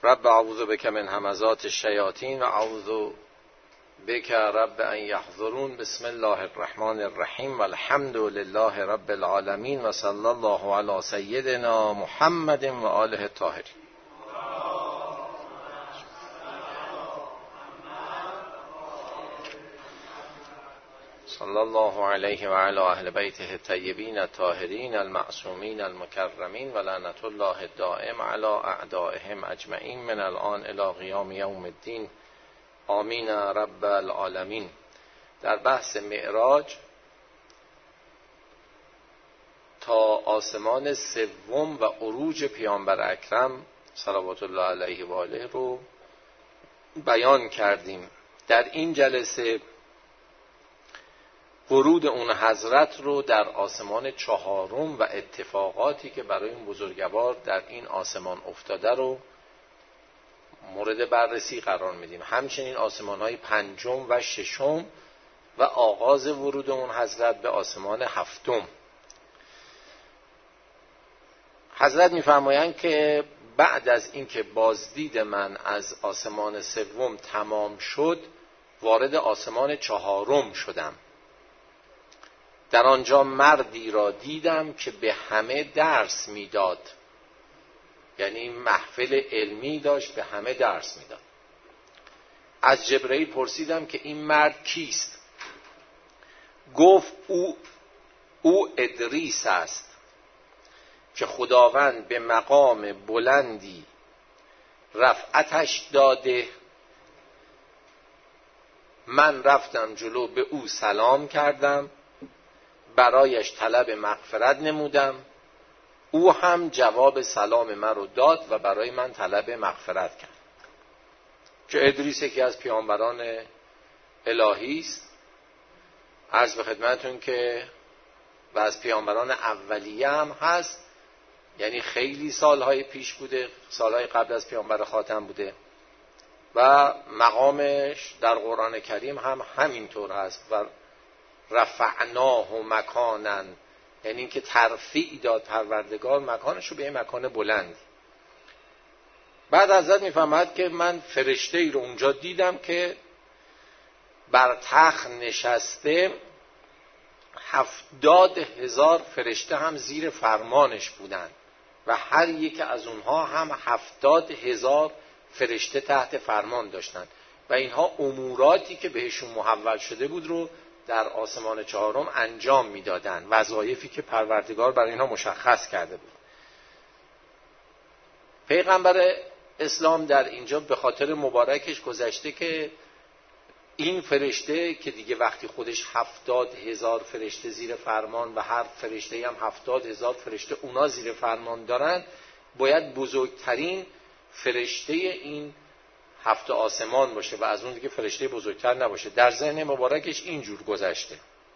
رب اعوذ بک من همزات الشیاطین و اعوذ بک رب ان یحضرون. بسم الله الرحمن الرحیم و الحمد لله رب العالمین و صلی الله علی سیدنا محمد و آله الطاهرین. صلی الله علیه و علی اهل بیته الطیبین الطاهرین المعصومین المکرمین و لعنت الله الدائم علی اعدائهم اجمعین من الان الی قیام یوم الدین. آمین رب العالمین. در بحث معراج تا آسمان سوم و عروج پیامبر اکرم صلوات الله علیه و آله رو بیان کردیم. در این جلسه ورود اون حضرت رو در آسمان چهارم و اتفاقاتی که برای این بزرگوار در این آسمان افتاده رو مورد بررسی قرار میدیم. همچنین آسمان‌های پنجم و ششم و آغاز ورود اون حضرت به آسمان هفتم. حضرت می‌فرمایند که بعد از اینکه بازدید من از آسمان سوم تمام شد وارد آسمان چهارم شدم. در آنجا مردی را دیدم که به همه درس میداد، یعنی محفل علمی داشت، به همه درس میداد. از جبرئیل پرسیدم که این مرد کیست؟ گفت او ادریس است که خداوند به مقام بلندی رفعتش داده. من رفتم جلو، به او سلام کردم، برایش طلب مغفرت نمودم. او هم جواب سلام من رو داد و برای من طلب مغفرت کرد. که ادریس یکی از پیامبران الهی است. عرض به خدمتتون که و از پیامبران اولیه هم هست، یعنی خیلی سالهای پیش بوده، سالهای قبل از پیامبر خاتم بوده و مقامش در قرآن کریم هم همینطور هست. و رفعناه مکانا، یعنی اینکه ترفیع داد پروردگار مکانش رو به این مکان بلند. بعد حضرت میفهمد که من فرشته ای رو اونجا دیدم که بر تخت نشسته، 70,000 فرشته هم زیر فرمانش بودند و هر یک از اونها هم 70,000 فرشته تحت فرمان داشتند و اینها اموراتی که بهشون محول شده بود رو در آسمان چهارم انجام میدادند، وظایفی که پروردگار برای اینها مشخص کرده بود. پیغمبر اسلام در اینجا به خاطر مبارکش گذشته که این فرشته که دیگه وقتی خودش 70,000 فرشته زیر فرمان و هر فرشته هم 70,000 فرشته اونا زیر فرمان دارن، باید بزرگترین فرشته این 7 آسمان باشه و از اون دیگه فرشته بزرگتر نباشه. در ذهن مبارکش اینجور گذشته.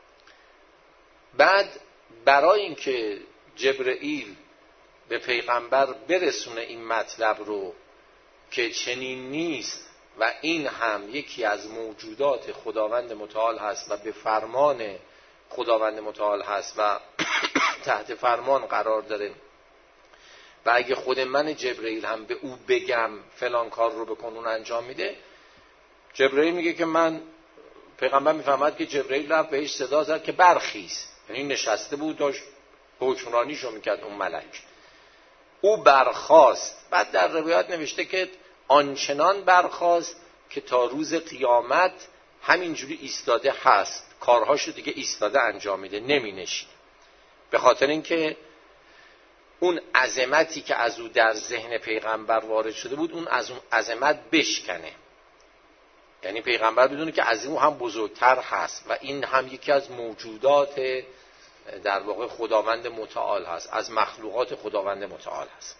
بعد برای اینکه جبرئیل به پیغمبر برسونه این مطلب رو که چنین نیست و این هم یکی از موجودات خداوند متعال هست و به فرمان خداوند متعال هست و تحت فرمان قرار داره و اگه خود من جبرئیل هم به او بگم فلان کار رو بکن اون انجام میده. جبرئیل میگه که من، پیغمبر میفهمد که جبرئیل رفت بهش صدا زد که برخیز، یعنی نشسته بود داشت حکمرانیشو میکرد اون ملک. او برخاست. بعد در روایات نوشته که آنچنان برخاست که تا روز قیامت همینجوری ایستاده هست، کارهاشو دیگه ایستاده انجام میده، نمینشید. به خاطر اینکه اون عظمتی که از او در ذهن پیغمبر وارد شده بود اون از اون عظمت بشکنه، یعنی پیغمبر بدونه که از او هم بزرگتر هست و این هم یکی از موجودات در واقع خداوند متعال هست، از مخلوقات خداوند متعال هست.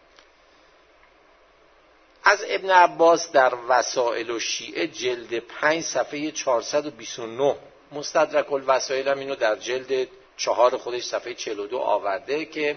از ابن عباس در وسائل الشیعه جلد 5 صفحه 429، مستدرک الوسائل هم اینو در جلد 4 خودش صفحه 42 آورده که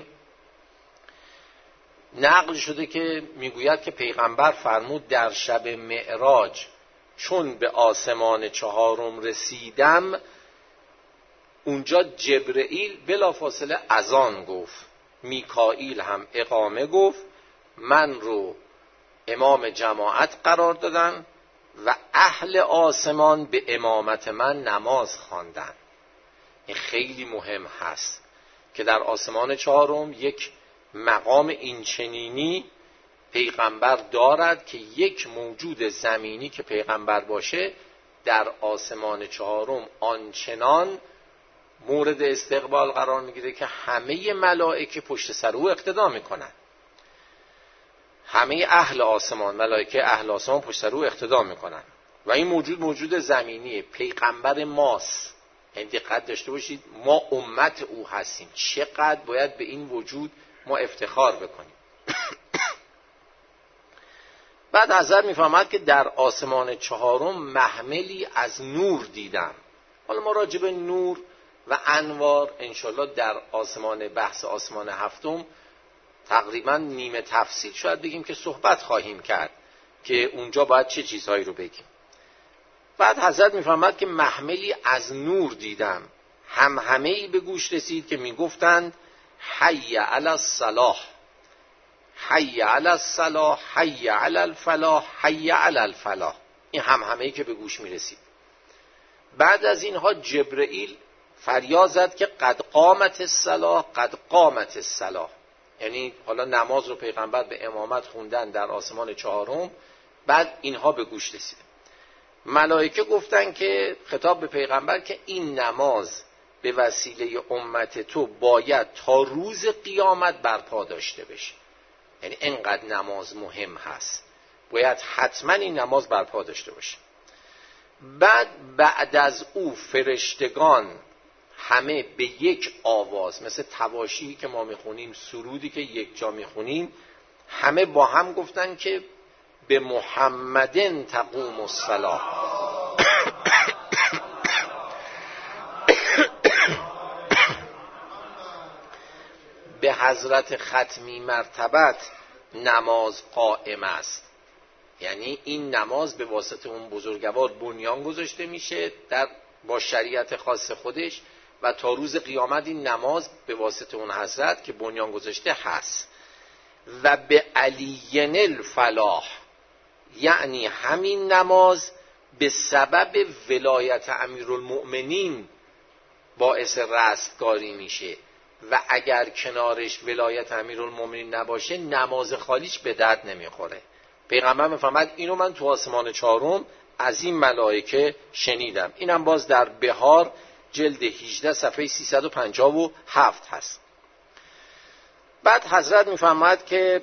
نقل شده که میگوید که پیغمبر فرمود در شب معراج چون به آسمان چهارم رسیدم اونجا جبرئیل بلافاصله اذان گفت، میکائیل هم اقامه گفت، من رو امام جماعت قرار دادن و اهل آسمان به امامت من نماز خواندن. این خیلی مهم هست که در آسمان چهارم یک مقام اینچنینی پیغمبر دارد که یک موجود زمینی که پیغمبر باشه در آسمان چهارم آنچنان مورد استقبال قرار میگیره که همه ملائکه پشت سر او اقتدا میکنن. همه اهل آسمان، ملائکه اهل آسمان پشت سر او اقتدا میکنن و این موجود زمینیه، پیغمبر ماست. یعنی دقت داشته باشید ما امت او هستیم، چقدر باید به این وجود ما افتخار بکنیم. بعد حضرت میفهمد که در آسمان چهارم محملی از نور دیدم. حالا ما راجع به نور و انوار انشالله در بحث آسمان هفتم تقریبا نیمه تفصیل شاید بگیم که صحبت خواهیم کرد که اونجا باید چه چیزهایی رو بگیم. بعد حضرت میفهمد که محملی از نور دیدم، همهمه‌ای به گوش رسید که میگفتند حی علی الصلاح، حی علی الصلاح، حی علی الفلاح، حی علی الفلاح. این همهمه‌ای که به گوش میرسید. بعد از اینها جبرئیل فریاد زد که قد قامت الصلاح، قد قامت الصلاح. یعنی حالا نماز رو پیغمبر به امامت خوندن در آسمان چهارم، بعد اینها به گوش رسید. ملائکه گفتن که خطاب به پیغمبر که این نماز به وسیله امت تو باید تا روز قیامت برپا داشته بشه. یعنی اینقدر نماز مهم هست، باید حتما این نماز برپا داشته باشه. بعد از او فرشتگان همه به یک آواز، مثل تواشیحی که ما میخونیم، سرودی که یک جا میخونیم، همه با هم گفتن که به محمدن تقوم الصلاة. به حضرت ختمی مرتبت نماز قائم است. یعنی این نماز به واسطه اون بزرگوار بنیان گذاشته میشه با شریعت خاص خودش و تا روز قیامت این نماز به واسطه اون حضرت که بنیان گذاشته هست. و به علیین الفلاح، یعنی همین نماز به سبب ولایت امیرالمؤمنین باعث رستگاری میشه و اگر کنارش ولایت امیرالمؤمنین نباشه نماز خالیش به درد نمیخوره. پیغمبر میفرماد اینو من تو آسمان چهارم از این ملائکه شنیدم. اینم باز در بهار جلد 18 صفحه 357 هست. بعد حضرت میفرماد که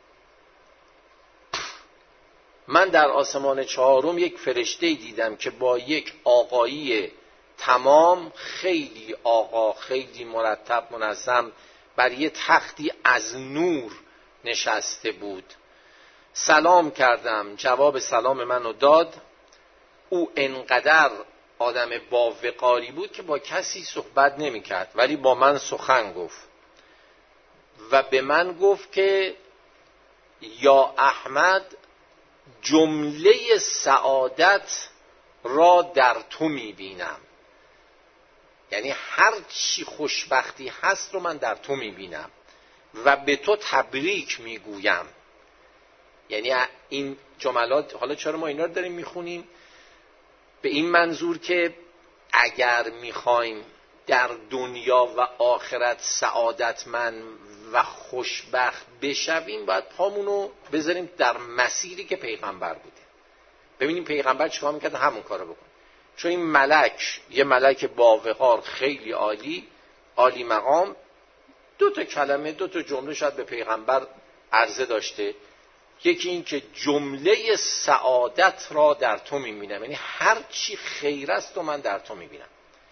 من در آسمان چهارم یک فرشته دیدم که با یک آقایی تمام، خیلی آقا، خیلی مرتب منظم، بر یک تختی از نور نشسته بود. سلام کردم، جواب سلام منو داد. او انقدر آدم با وقاری بود که با کسی صحبت نمی کرد، ولی با من سخن گفت و به من گفت که یا احمد، جمله سعادت را در تو می بینم. یعنی هر چی خوشبختی هست رو من در تو می بینم و به تو تبریک می گویم. یعنی این جملات، حالا چرا ما اینا رو داریم می خونیم؟ به این منظور که اگر می خوایم در دنیا و آخرت سعادتمند و خوشبخت بشویم باید پامونو بذاریم در مسیری که پیغمبر بوده. ببینیم پیغمبر چیکار میکرد، همون کارو بکن. چون این ملک، یه ملک با وقار خیلی عالی مقام، 2 کلمه 2 جمله شاید به پیغمبر عرضه داشته. یکی این که جمله سعادت را در تو میبینم، یعنی هر چی خیر است و من در تو میبینم.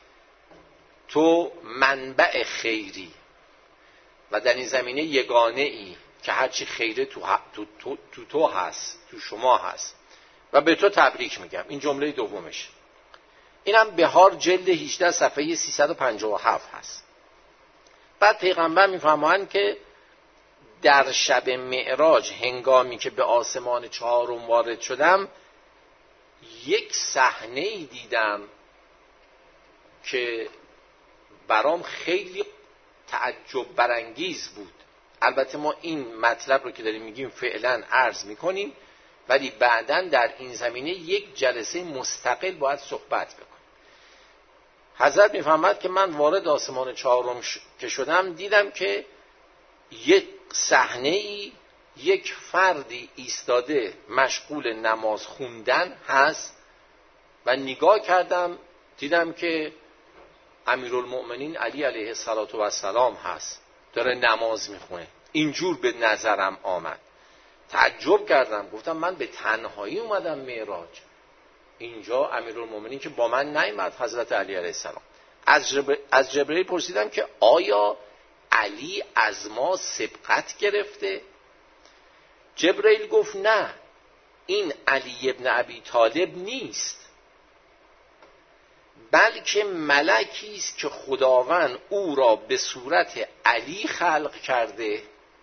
تو منبع خیری و در این زمینه یگانه ای که هر چی خیره تو هست، تو شما هست و به تو تبریک میگم. این جمله دومش. اینم بهار جلد 18 صفحه 357 هست. بعد پیغمبر میفرمایند که در شب معراج هنگامی که به آسمان چهارم وارد شدم، یک صحنه‌ای دیدم که برام خیلی تعجب برانگیز بود. البته ما این مطلب رو که داریم میگیم فعلا عرض میکنیم، ولی بعداً در این زمینه یک جلسه مستقل باید صحبت بکنیم. حضرت میفهمد که من وارد آسمان چهارم که شدم دیدم که یک صحنه‌ای، یک فردی ایستاده مشغول نماز خوندن هست و نگاه کردم دیدم که امیرالمؤمنین علی علیه السلام هست، داره نماز میخونه. اینجور به نظرم آمد، تعجب کردم، گفتم من به تنهایی اومدم معراج، اینجا امیرالمؤمنین که با من نیامد حضرت علی علیه السلام. از جبرئیل پرسیدم که آیا علی از ما سبقت گرفته؟ جبرئیل گفت نه، این علی ابن ابی طالب نیست، بلکه ملکی است که خداوند او را به صورت علی خلق کرده.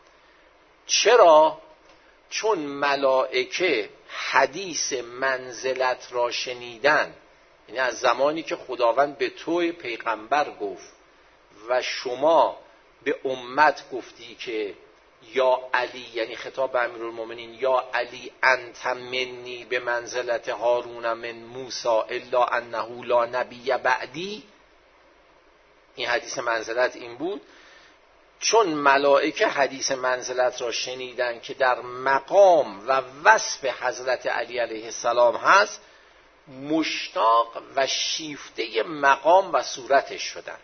چرا؟ چون ملائکه حدیث منزلت را شنیدن، یعنی از زمانی که خداوند به توی پیغمبر گفت و شما به امت گفتی که یا علی، یعنی خطاب به امیرالمؤمنین، یا علی انت منی به منزلت هارون من موسی الا انه لا نبی بعدی، این حدیث منزلت این بود. چون ملائکه حدیث منزلت را شنیدن که در مقام و وصف حضرت علی علیه السلام هست، مشتاق و شیفته مقام و صورتش شدن،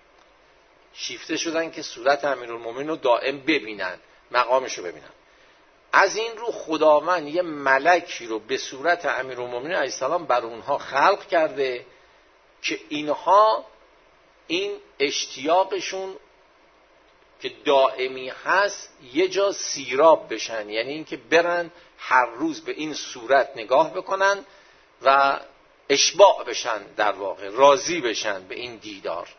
شیفته شدن که صورت امیرالمومنین رو دائم ببینن، مقامش رو ببینن. از این رو خداوند یه ملکی رو به صورت امیرالمومنین علیه السلام بر اونها خلق کرده که اینها این اشتیاقشون که دائمی هست یه جا سیراب بشن، یعنی این که برن هر روز به این صورت نگاه بکنن و اشباع بشن، در واقع راضی بشن به این دیدار.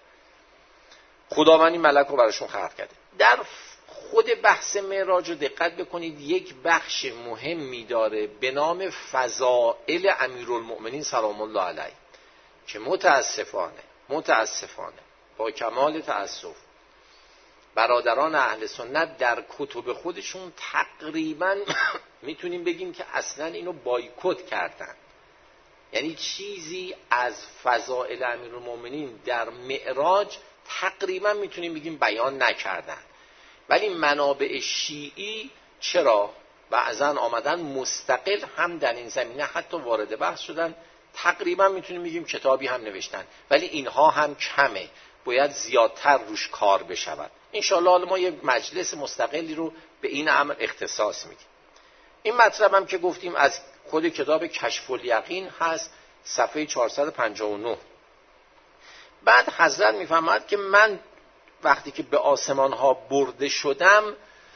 خداوند این ملک رو براشون خلق کرده. در خود بحث معراج رو دقت بکنید، یک بخش مهمی داره به نام فضائل امیرالمؤمنین سلام الله علیه که متاسفانه با کمال تأسف برادران اهل سنت در کتب خودشون تقریبا میتونیم بگیم که اصلا اینو بایکوت کردن، یعنی چیزی از فضائل امیرالمؤمنین در معراج تقریبا میتونیم بگیم بیان نکردن. ولی منابع شیعی چرا بعضن آمدن مستقل هم در این زمینه حتی وارد بحث شدن، تقریبا میتونیم بگیم کتابی هم نوشتن، ولی اینها هم کمه، باید زیادتر روش کار بشود. انشاءالله حالا ما یک مجلس مستقلی رو به این امر اختصاص میدیم. این مطلب هم که گفتیم از خود کتاب کشف الیقین هست، صفحه 459. بعد حضرت میفهمد که من وقتی که به آسمان ها برده شدم،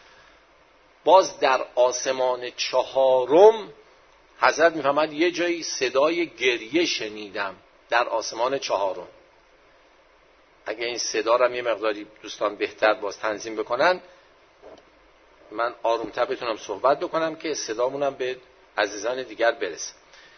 باز در آسمان چهارم حضرت میفهمد یه جایی صدای گریه شنیدم در آسمان چهارم. اگه این صدا رو یه مقداری دوستان بهتر باز تنظیم بکنن، من آرومتر بتونم صحبت بکنم که صدامونم به عزیزان دیگر برسه.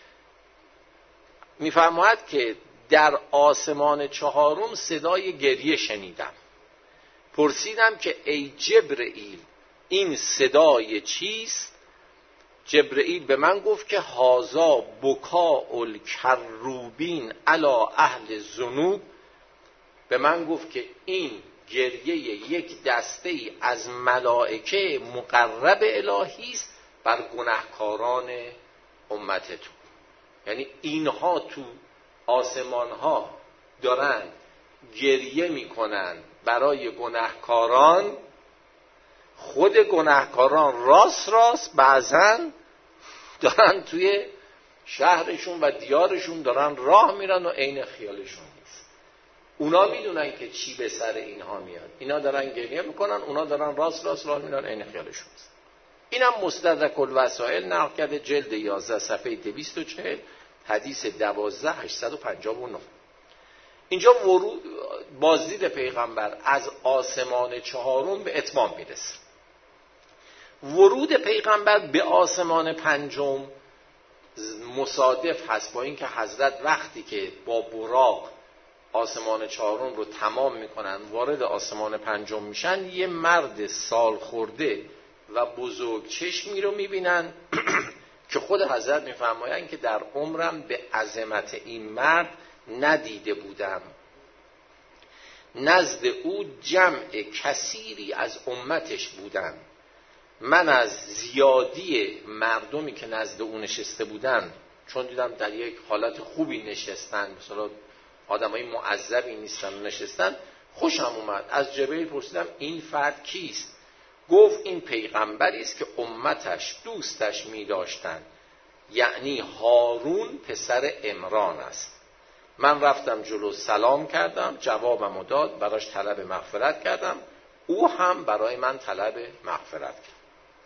میفرماید که در آسمان چهارم صدای گریه شنیدم. پرسیدم که ای جبرئیل این صدای چیست؟ جبرئیل به من گفت که هازا بکاء الکروبین علی اهل الذنوب. به من گفت که این گریه یک دسته ای از ملائکه مقرب الهی است بر گناهکاران امت تو. یعنی اینها تو آسمان ها دارن گریه میکنن برای گناهکاران، خود گناهکاران راست بعضن دارن توی شهرشون و دیارشون دارن راه میرن و عین خیالشون نیست. اونا میدونن که چی به سر اینها میاد، اینا دارن گریه میکنن، اونا دارن راست راه میرن، عین خیالشون نیست. اینم مستدرک الوسائل نقل کرده، جلد 11 صفحه 240، حدیث 12859. اینجا بازدید پیغمبر از آسمان چهارم به اتمام میرسه. ورود پیغمبر به آسمان پنجم مصادف هست با اینکه حضرت وقتی که با براق آسمان چهارم رو تمام میکنن، وارد آسمان پنجم میشن، یه مرد سال خورده و بزرگ چشمی رو میبینن که خود حضرت میفرمایند که در عمرم به عظمت این مرد ندیده بودم. نزد او جمع کثیری از امتش بودن. من از زیادی مردمی که نزد او نشسته بودن، چون دیدم در یک حالت خوبی نشستن، مثلا آدمای معذبی نیستن و نشستن، خوشم اومد. از جبرئیل پرسیدم این فرد کیست؟ گفت این پیغمبری است که امتش دوستش می داشتن، یعنی هارون پسر عمران است. من رفتم جلو، سلام کردم، جوابمو داد، براش طلب مغفرت کردم، او هم برای من طلب مغفرت کرد.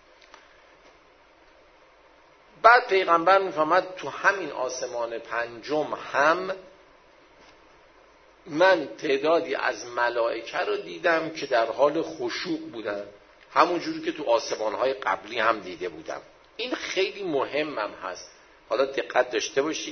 بعد پیغمبر میفهمد تو همین آسمان پنجم هم من تعدادی از ملائکه رو دیدم که در حال خشوع بودن، همون جوری که تو آسمان‌های قبلی هم دیده بودم. این خیلی مهمم هست، حالا دقت داشته باشید.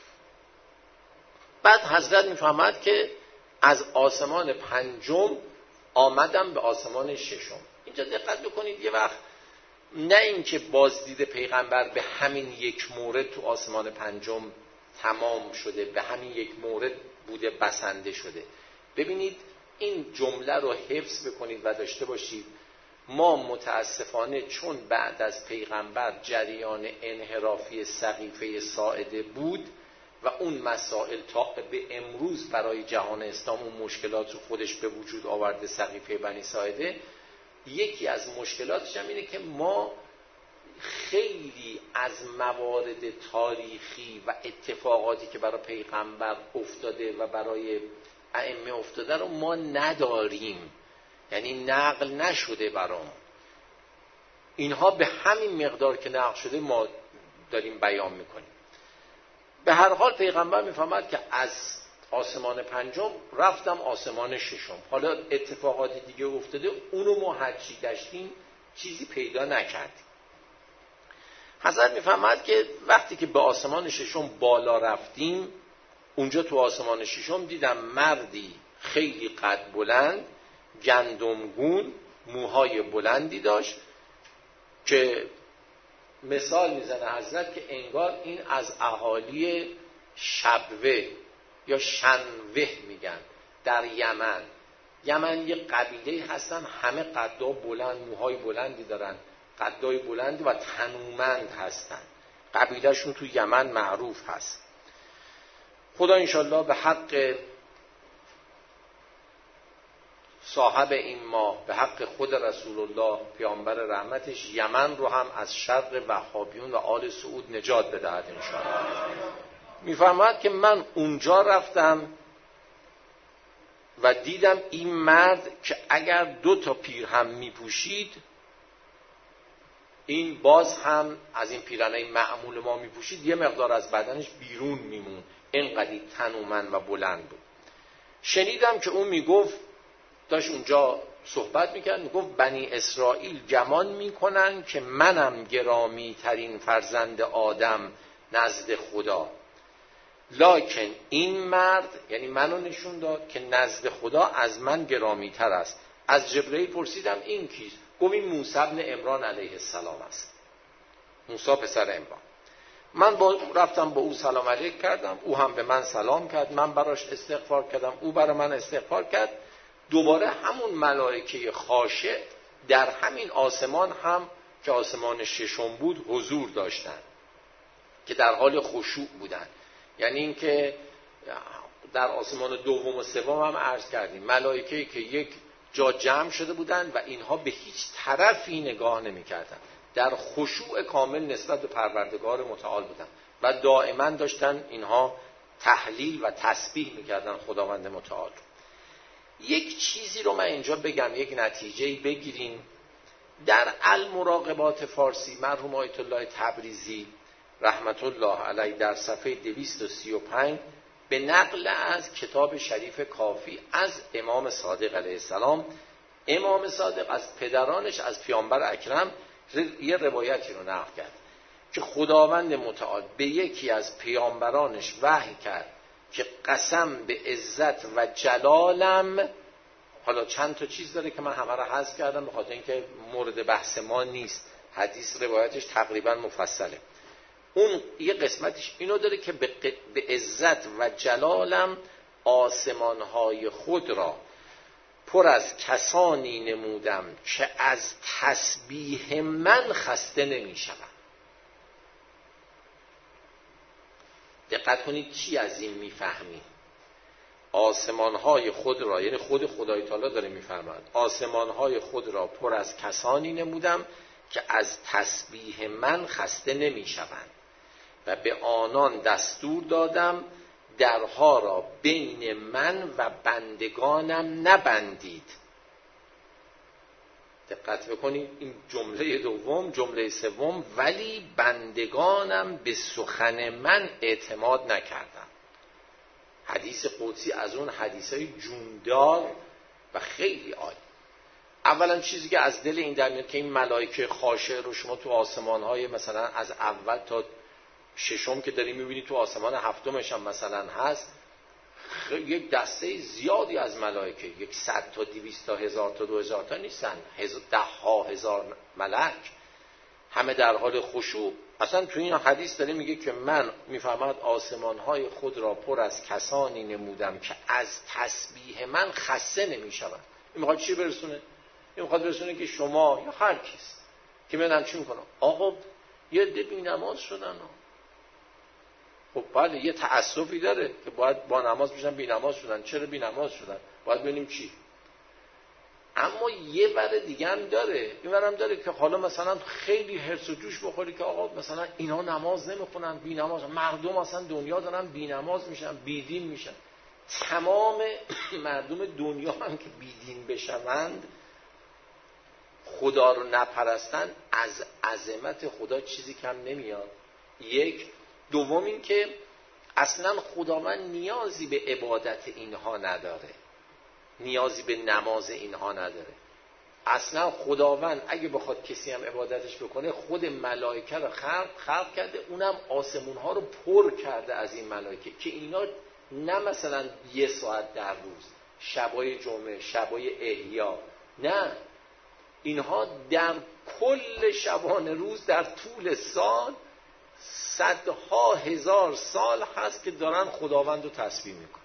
بعد حضرت میفهمد که از آسمان پنجم آمدم به آسمان ششم. اینجا دقت بکنید، یه وقت نه اینکه بازدید پیغمبر به همین یک مورد تو آسمان پنجم تمام شده، به همین یک مورد بوده، بسنده شده. ببینید این جمله رو حفظ بکنید و داشته باشید. ما متاسفانه چون بعد از پیغمبر جریان انحرافی سقیفه ساعده بود و اون مسائل تا به امروز برای جهان اسلام اون مشکلات رو خودش به وجود آورده، سقیفه بنی ساعده، یکی از مشکلاتش هم اینه که ما خیلی از موارد تاریخی و اتفاقاتی که برای پیغمبر افتاده و برای ائمه افتاده رو ما نداریم، یعنی نقل نشده برام. اینها به همین مقدار که نقل شده ما داریم بیان میکنیم. به هر حال پیغمبر میفهمد که از آسمان پنجم رفتم آسمان ششم، حالا اتفاقاتی دیگه افتاده، اونو ما هرچی گشتیم چیزی پیدا نکردیم. حضرت میفهمد که وقتی که به آسمان ششم بالا رفتیم، اونجا تو آسمان ششم دیدم مردی خیلی قد بلند، گندمگون، موهای بلندی داشت که مثال میزنه حضرت که انگار این از اهالی شبوه یا شنوه میگن در یمن. یمن یه قبیله هستن، همه قدا بلند، موهای بلندی دارن، قدای بلندی و تنومند هستن. قبیلهشون تو یمن معروف هست. خدا انشالله به حق صاحب این ماه، به حق خود رسول الله پیامبر رحمتش، یمن رو هم از شر وهابیون و آل سعود نجات بدهد انشالله. میفرماید که من اونجا رفتم و دیدم این مرد که اگر 2 پیرهن میپوشید، این باز هم از این پیرهنای معمول ما میپوشید، یه مقدار از بدنش بیرون میمون، اینقدر تنومند و بلند بود. شنیدم که اون میگفت، داشت اونجا صحبت میکرد، میگفت بنی اسرائیل گمان میکنن که منم گرامی ترین فرزند آدم نزد خدا، لکن این مرد، یعنی منو نشون داد که نزد خدا از من گرامی تر است. از جبرئیل پرسیدم این کیست؟ گفت این موسی ابن عمران علیه السلام است، موسی پسر عمران. من رفتم با او سلام علیک کردم، او هم به من سلام کرد، من براش استغفار کردم، او برای من استغفار کرد. دوباره همون ملائکه خاشع در همین آسمان هم که آسمان ششم بود حضور داشتن که در حال خشوع بودن. یعنی این که در آسمان دوم و سوم هم عرض کردیم ملائکه‌ای که یک جا جمع شده بودن و اینها به هیچ طرفی نگاه نمی کردن، در خشوع کامل نسبت به پروردگار متعال بودن و دائما داشتن اینها تحلیل و تسبیح میکردن خداوند متعال. یک چیزی رو من اینجا بگم، یک نتیجه‌ای بگیریم. در المراقبات فارسی مرحوم آیت الله تبریزی رحمت الله علیه در صفحه 235 به نقل از کتاب شریف کافی از امام صادق علیه السلام، امام صادق از پدرانش از پیامبر اکرم یه روایتی رو نقل کرد که خداوند متعال به یکی از پیامبرانش وحی کرد که قسم به عزت و جلالم، حالا چند تا چیز داره که من همه رو حذف کردم به خاطر اینکه مورد بحث ما نیست، حدیث روایتش تقریبا مفصله. اون یه قسمتش اینو داره که به عزت و جلالم آسمانهای خود را پر از کسانی نمودم که از تسبیح من خسته نمی شوند. دقت کنید چی از این میفهمیم؟ آسمانهای خود را، یعنی خود خدای تعالی داره میفرماید، آسمانهای خود را پر از کسانی نمودم که از تسبیح من خسته نمی شوند و به آنان دستور دادم درها را بین من و بندگانم نبندید. دقت بکنید این جمله دوم، جمله سوم، ولی بندگانم به سخن من اعتماد نکردند. حدیث قدسی از اون حدیثای جوندار و خیلی عالی. اولا چیزی که از دل این در میاد که این ملائکه خاشع رو شما تو آسمان‌های مثلا از اول تا ششم که داری می‌بینی، تو آسمان هفتمش هم مثلا هست، یک دسته زیادی از ملائکه، 100 تا 200 تا 1000 تا 2000 تا نیستن، 10,000 ملک، همه در حال خشوع. اصلا تو این حدیث داره میگه که من میفهمد آسمان‌های خود را پر از کسانی نمودم که از تسبیح من خسته نمی‌شوند. این میخواد چی برسونه؟ این میخواد برسونه که شما یا هر کس که من چی میکنم، آقا یه عده بی‌نماز شدن، خب بله یه تأسفی داره که باید با نماز بشن بی‌نماز شدن. چرا بی‌نماز شدن؟ باید ببینیم چی. اما یه ور دیگه هم داره، این ور هم داره که حالا مثلا خیلی هرس و جوش بخوری که آقا مثلا اینا نماز نمیخونن، بی‌نماز، مردم اصلا دنیا دارن بی‌نماز میشن، بیدین میشن. تمام مردم دنیا هم که بیدین بشوند، خدا رو نپرستن، از عظمت خدا چیزی کم نمیاد. یک. دوم این که اصلا خداوند نیازی به عبادت اینها نداره، نیازی به نماز اینها نداره. اصلا خداوند اگه بخواد کسی هم عبادتش بکنه، خود ملائکه رو خلق کرده، اونم آسمون ها رو پر کرده از این ملائکه که اینا نه مثلا 1 ساعت در روز، شبای جمعه، شبای احیا، نه، اینها در کل شبانه روز در طول سال صدها هزار سال هست که دارن خداوند رو تسبیح میکنن.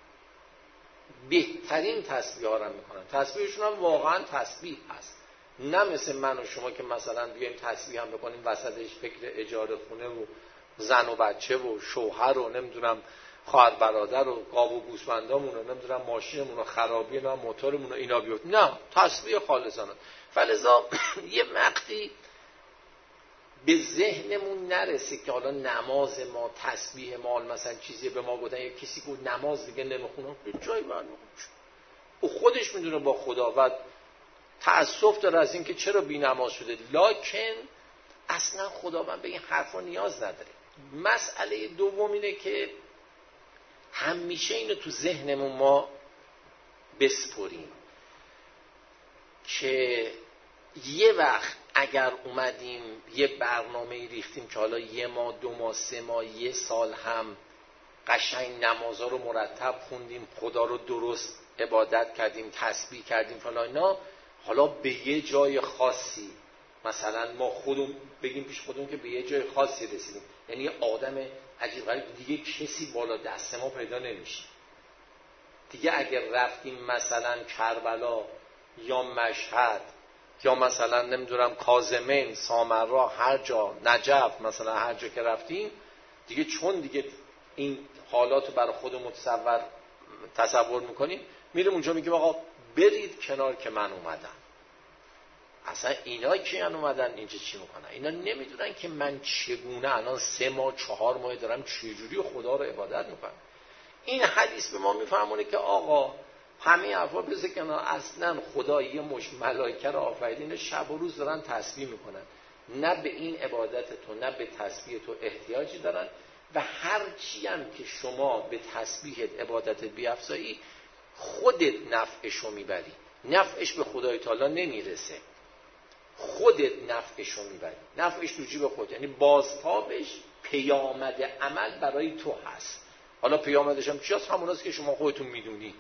بهترین تسبیح ها رو میکنن، تسبیحشون هم واقعا تسبیح هست، نه مثل من و شما که مثلا بیایم تسبیح هم بکنیم وسطش فکر اجاره خونه و زن و بچه و شوهر و نمیدونم خواهر برادر و گاو و گوسفندامون و نمیدونم ماشینمون و خرابی و موتورمون و اینا بیاد، نه، تسبیح خالصانه. فلذا یه وقتی به ذهنمون نرسه که حالا نماز ما، تسبیح ما، مثلا چیزی به ما گفتن، یا کسی گفت نماز دیگه نمیخونم، جای برنامه او خودش میدونه با خدا و تأسف داره از این که چرا بی نماز شده، لکن اصلا خداوند به این حرفا نیاز نداره. مسئله دوم اینه که همیشه اینو تو ذهنمون ما بسپریم که یه وقت اگر اومدیم یه برنامه ریختیم که حالا 1 ماه 2 ماه 3 ماه 1 سال هم قشنگ نمازها رو مرتب خوندیم، خدا رو درست عبادت کردیم، تسبیح کردیم فلان اینا، حالا به یه جای خاصی مثلا ما خودمون بگیم پیش خودمون که به یه جای خاصی رسیدیم، یعنی یه آدم عجیب غریب دیگه کسی بالا دست ما پیدا نمیشه دیگه. اگر رفتیم مثلا کربلا یا مشهد یا مثلا نمیدونم کاظمین، سامرا، هر جا، نجف، مثلا هر جا که رفتیم دیگه، چون دیگه این حالات رو برای خودمون تصور میکنیم، میریم اونجا میگیم آقا برید کنار که من اومدم. اصلا اینا کیان اومدن اینجا چی میکنن؟ اینا نمیدونن که من چگونه الان 3 ماه 4 ماه دارم چجوری خدا رو عبادت میکنم. این حدیث به ما میفهمونه که آقا همه حرفا بذار کنار، اصلا خدا یه مش ملائکه رو آفریده، شب و روز دارن تسبیح میکنن، نه به این عبادت تو نه به تسبیح تو احتیاجی دارن، و هر چی هم که شما به تسبیحت عبادتت بیافزایی خودت نفعشو میبری، نفعش به خدای تعالی نمیرسه، خودت نفعشو میبری، نفعش تو جیب خودت، یعنی بازتابش پیامد عمل برای تو هست. حالا پیامدش هم چی هست؟ همون هست که شما خودتون میدونید.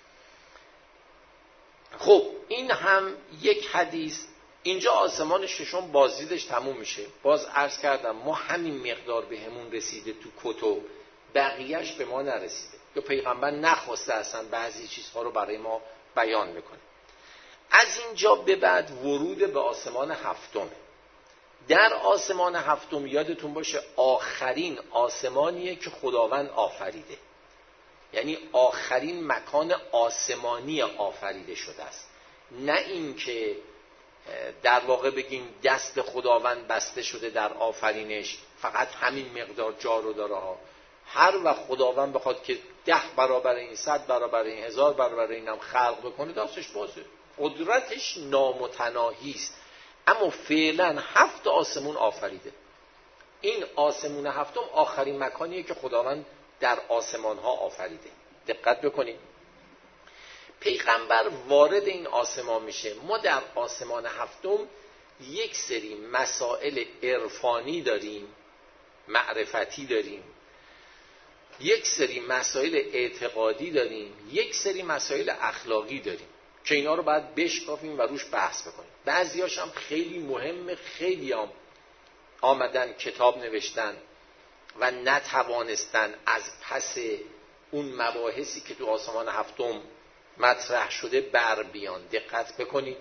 خب این هم یک حدیث. اینجا آسمان ششم بازدیدش تموم میشه. باز عرض کردم ما همین مقدار به همون رسیده تو کتب، بقیهش به ما نرسیده یا پیغمبر نخواسته اصلا بعضی چیزها رو برای ما بیان بکنه. از اینجا به بعد ورود به آسمان هفتم. در آسمان هفتم یادتون باشه آخرین آسمانیه که خداوند آفریده، یعنی آخرین مکان آسمانی آفریده شده است. نه این که در واقع بگیم دست خداوند بسته شده در آفرینش، فقط همین مقدار جا رو داره ها. هر وقت خداوند بخواد که 10 برابر این، 100 برابر این، 1000 برابر اینم خلق بکنه دستش بازه، قدرتش نامتناهی است. اما فعلا 7 آسمون آفریده. این آسمون هفتم آخرین مکانیه که خداوند در آسمان ها آفریده. دقت بکنید، پیغمبر وارد این آسمان میشه. ما در آسمان هفتم یک سری مسائل عرفانی داریم، معرفتی داریم، یک سری مسائل اعتقادی داریم، یک سری مسائل اخلاقی داریم که اینا رو باید بشکافیم و روش بحث بکنیم. بعضیاش هم خیلی مهمه، خیلی هم آمدن کتاب نوشتن و نتوانستن از پس اون مباحثی که تو آسمان هفتم مطرح شده بر بیان. دقت بکنید،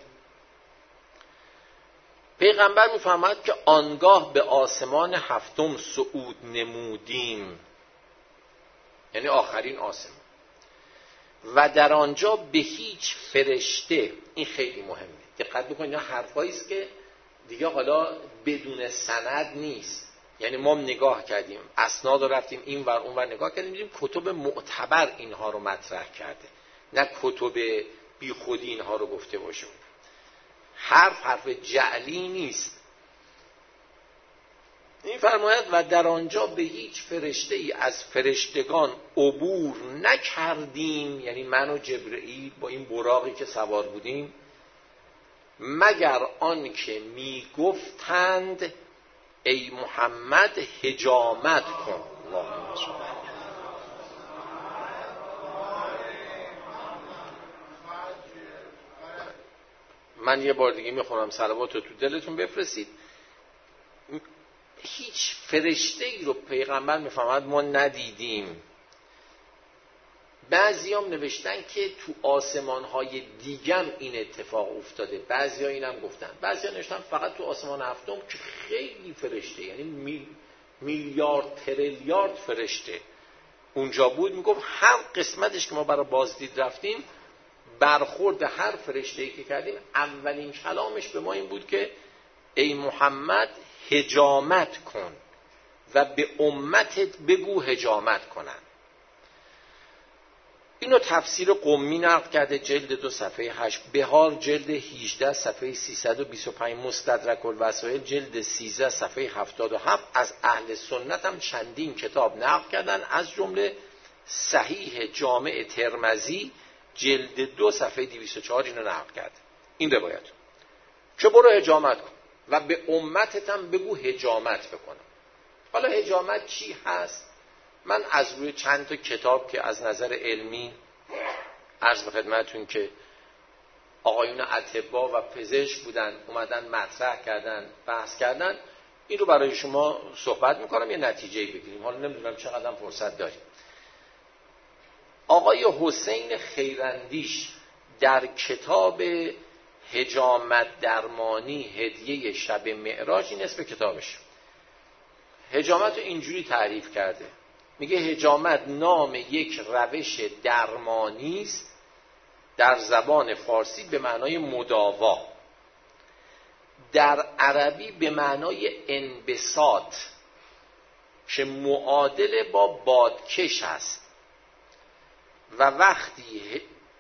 پیغمبر میفرماید که آنگاه به آسمان هفتم صعود نمودیم، یعنی آخرین آسمان، و در آنجا به هیچ فرشته، این خیلی مهمه، دقت بکنید، حرفایی است که دیگه حالا بدون سند نیست. یعنی ما نگاه کردیم، اسناد رو رفتیم این ور اون ور نگاه کردیم، دیدیم کتب معتبر اینها رو مطرح کرده، نه کتب بی خودی اینها رو گفته باشه. حرف جعلی نیست. این فرماید و در آنجا به هیچ فرشته ای از فرشتگان عبور نکردیم، یعنی من و جبرئیل با این براقی که سوار بودیم، مگر آن که می گفتند ای محمد حجامت کن. اللهم صل. من یه بار دیگه میخونم، صلوات رو تو دلتون بفرستید. هیچ فرشته ای رو پیغمبر میفرماید ما ندیدیم. بعضی هم نوشتن که تو آسمان های دیگم این اتفاق افتاده، بعضی ها اینم گفتن، بعضی ها نوشتن فقط تو آسمان هفتم که خیلی فرشته، یعنی میلیارد تریلیارد فرشته اونجا بود. میگفت هر قسمتش که ما برای بازدید رفتیم، برخورد هر فرشته‌ای که کردیم، اولین کلامش به ما این بود که ای محمد حجامت کن و به امتت بگو حجامت کنن. اینو تفسیر قمی نقل کرده، جلد 2 صفحه 8، بهار جلد 18 صفحه 325، مستدرک الوسائل جلد 13 صفحه 77. از اهل سنت هم چندین کتاب نقل کردن، از جمله صحیح جامع ترمذی جلد 2 صفحه 204 اینو نقل کرده. این روایت که برو حجامت کن و به امتت هم بگو حجامت بکنم. حالا حجامت چی هست؟ من از روی چند تا کتاب که از نظر علمی عرض به خدمتون که آقایون اطباء و پزشک بودن اومدن مطرح کردن، بحث کردن، این رو برای شما صحبت میکنم یه نتیجه بگیریم. حالا نمیدونم چقدر فرصت داریم. آقای حسین خیراندیش در کتاب حجامت درمانی هدیه شب معراج، این اسم کتابش، حجامت رو اینجوری تعریف کرده، میگه حجامت نام یک روش درمانی است در زبان فارسی به معنای مداوا، در عربی به معنای انبساط که معادل با بادکش است و وقتی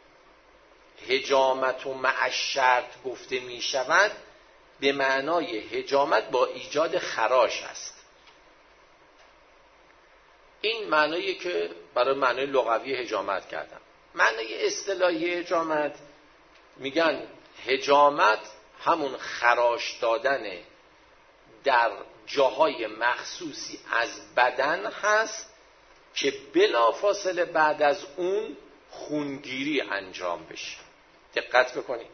حجامت و مع شرط گفته می شود به معنای حجامت با ایجاد خراش است. این معنایی که برای معنای لغوی حجامت کردم. معنای اصطلاحی حجامت میگن حجامت همون خراش دادن در جاهای مخصوصی از بدن هست که بلافاصله بعد از اون خونگیری انجام بشه. دقت بکنید.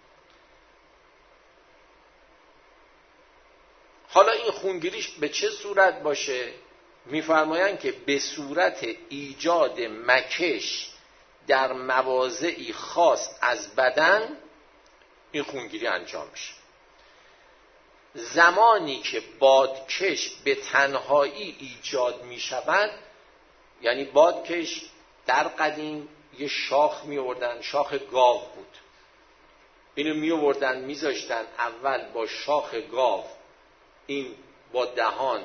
حالا این خونگیریش به چه صورت باشه؟ میفرمایند که به صورت ایجاد مکش در مواضعی خاص از بدن این خونگیری انجام میشه. زمانی که بادکش به تنهایی ایجاد می شود، یعنی بادکش در قدیم یه شاخ می آوردن، شاخ گاو بود، اینو می آوردن می ذاشتن اول با شاخ گاو این با دهان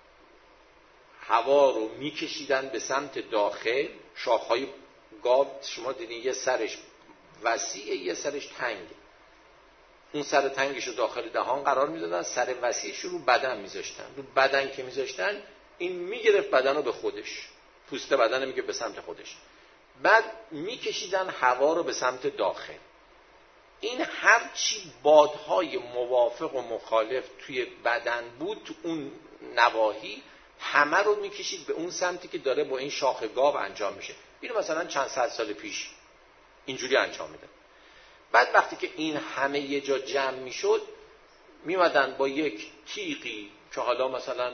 هوا رو می کشیدن به سمت داخل. شاخهای گاو شما دیدین یه سرش وسیعه یه سرش تنگه، اون سر تنگش رو داخل دهان قرار میدادن، سر وسیعش رو بدن میذاشتن. رو بدن که میذاشتن این میگرفت بدن رو به خودش، پوست بدن میگه به سمت خودش، بعد میکشیدن هوا رو به سمت داخل. این هرچی بادهای موافق و مخالف توی بدن بود تو اون نواحی همه رو میکشید به اون سمتی که داره با این شاخ گاو انجام میشه. اینو مثلا چند صد سال پیش اینجوری انجام میدن. بعد وقتی که این همه یه جا جمع میشد میمدن با یک تیغی که حالا مثلا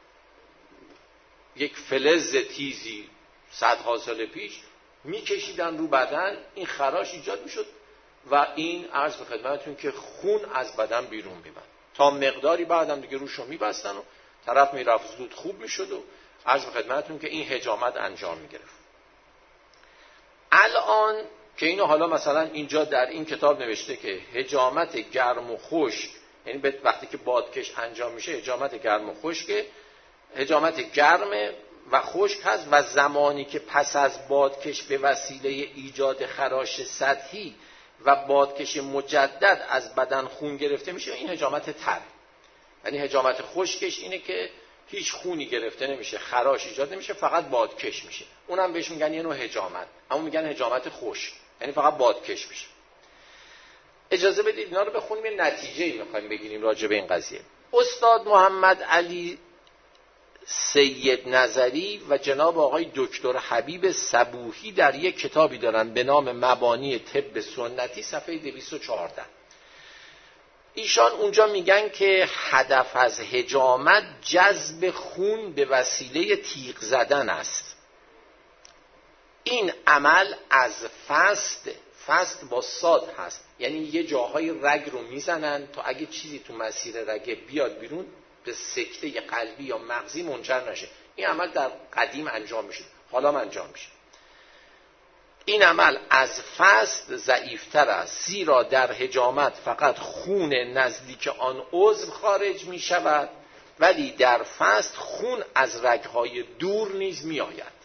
یک فلز تیزی صدها سال پیش میکشیدن رو بدن، این خراش ایجاد میشد و این عرض به خدمتتون که خون از بدن بیرون میمد. تا مقداری بعدم دیگه روشو میبستن و طرف میرفت زود خوب میشد و عرض به خدمتتون که این حجامت انجام میگرفت. الان که اینو حالا مثلا اینجا در این کتاب نوشته که حجامت گرم و خشک، یعنی وقتی که بادکش انجام میشه حجامت گرم و خشک، حجامت گرم و خشک هست و زمانی که پس از بادکش به وسیله ایجاد خراش سطحی و بادکش مجدد از بدن خون گرفته میشه این حجامت تر. یعنی حجامت خشکش اینه که هیچ خونی گرفته نمیشه، خراش ایجاد نمیشه، فقط بادکش میشه، اونم بهش میگن یه نوع حجامت، اما میگن حجامت خشک، یعنی فقط بادکش میشه. اجازه بدید اینا رو بخونیم، یه نتیجه‌ای میخوایم بگیریم راجع به این قضیه. استاد محمد علی سید نظری و جناب آقای دکتر حبیب صبوحی در یک کتابی دارن به نام مبانی طب سنتی صفحه 214. ایشان اونجا میگن که هدف از حجامت جذب خون به وسیله تیغ زدن است. این عمل از فست با صاد هست، یعنی یه جاهای رگ رو میزنن تا اگه چیزی تو مسیر رگ بیاد بیرون به سکته قلبی یا مغزی منجر نشه. این عمل در قدیم انجام میشه، حالا انجام میشه. این عمل از فست ضعیفتر است، زیرا در حجامت فقط خون نزدیک آن عضو خارج می شود، ولی در فست خون از رگهای دور نیز می آید.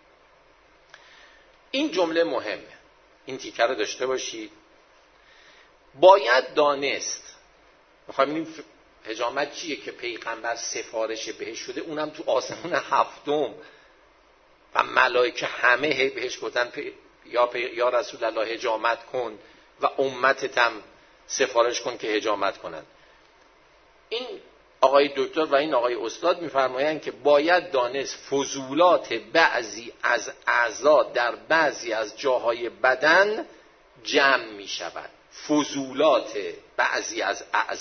این جمله مهمه، این تیکه رو داشته باشید. باید دانست، میخوایم ببینیم حجامت چیه که پیغمبر سفارش بهش شده، اونم تو آسمان هفتم و ملائکه همه بهش گفتن یا رسول الله حجامت کن و امتتم سفارش کن که حجامت کنن. این آقای دکتر و این آقای استاد میفرمایند که باید دانست فضولات بعضی از اعضا در بعضی از جاهای بدن جمع می شود. فضولات بعضی از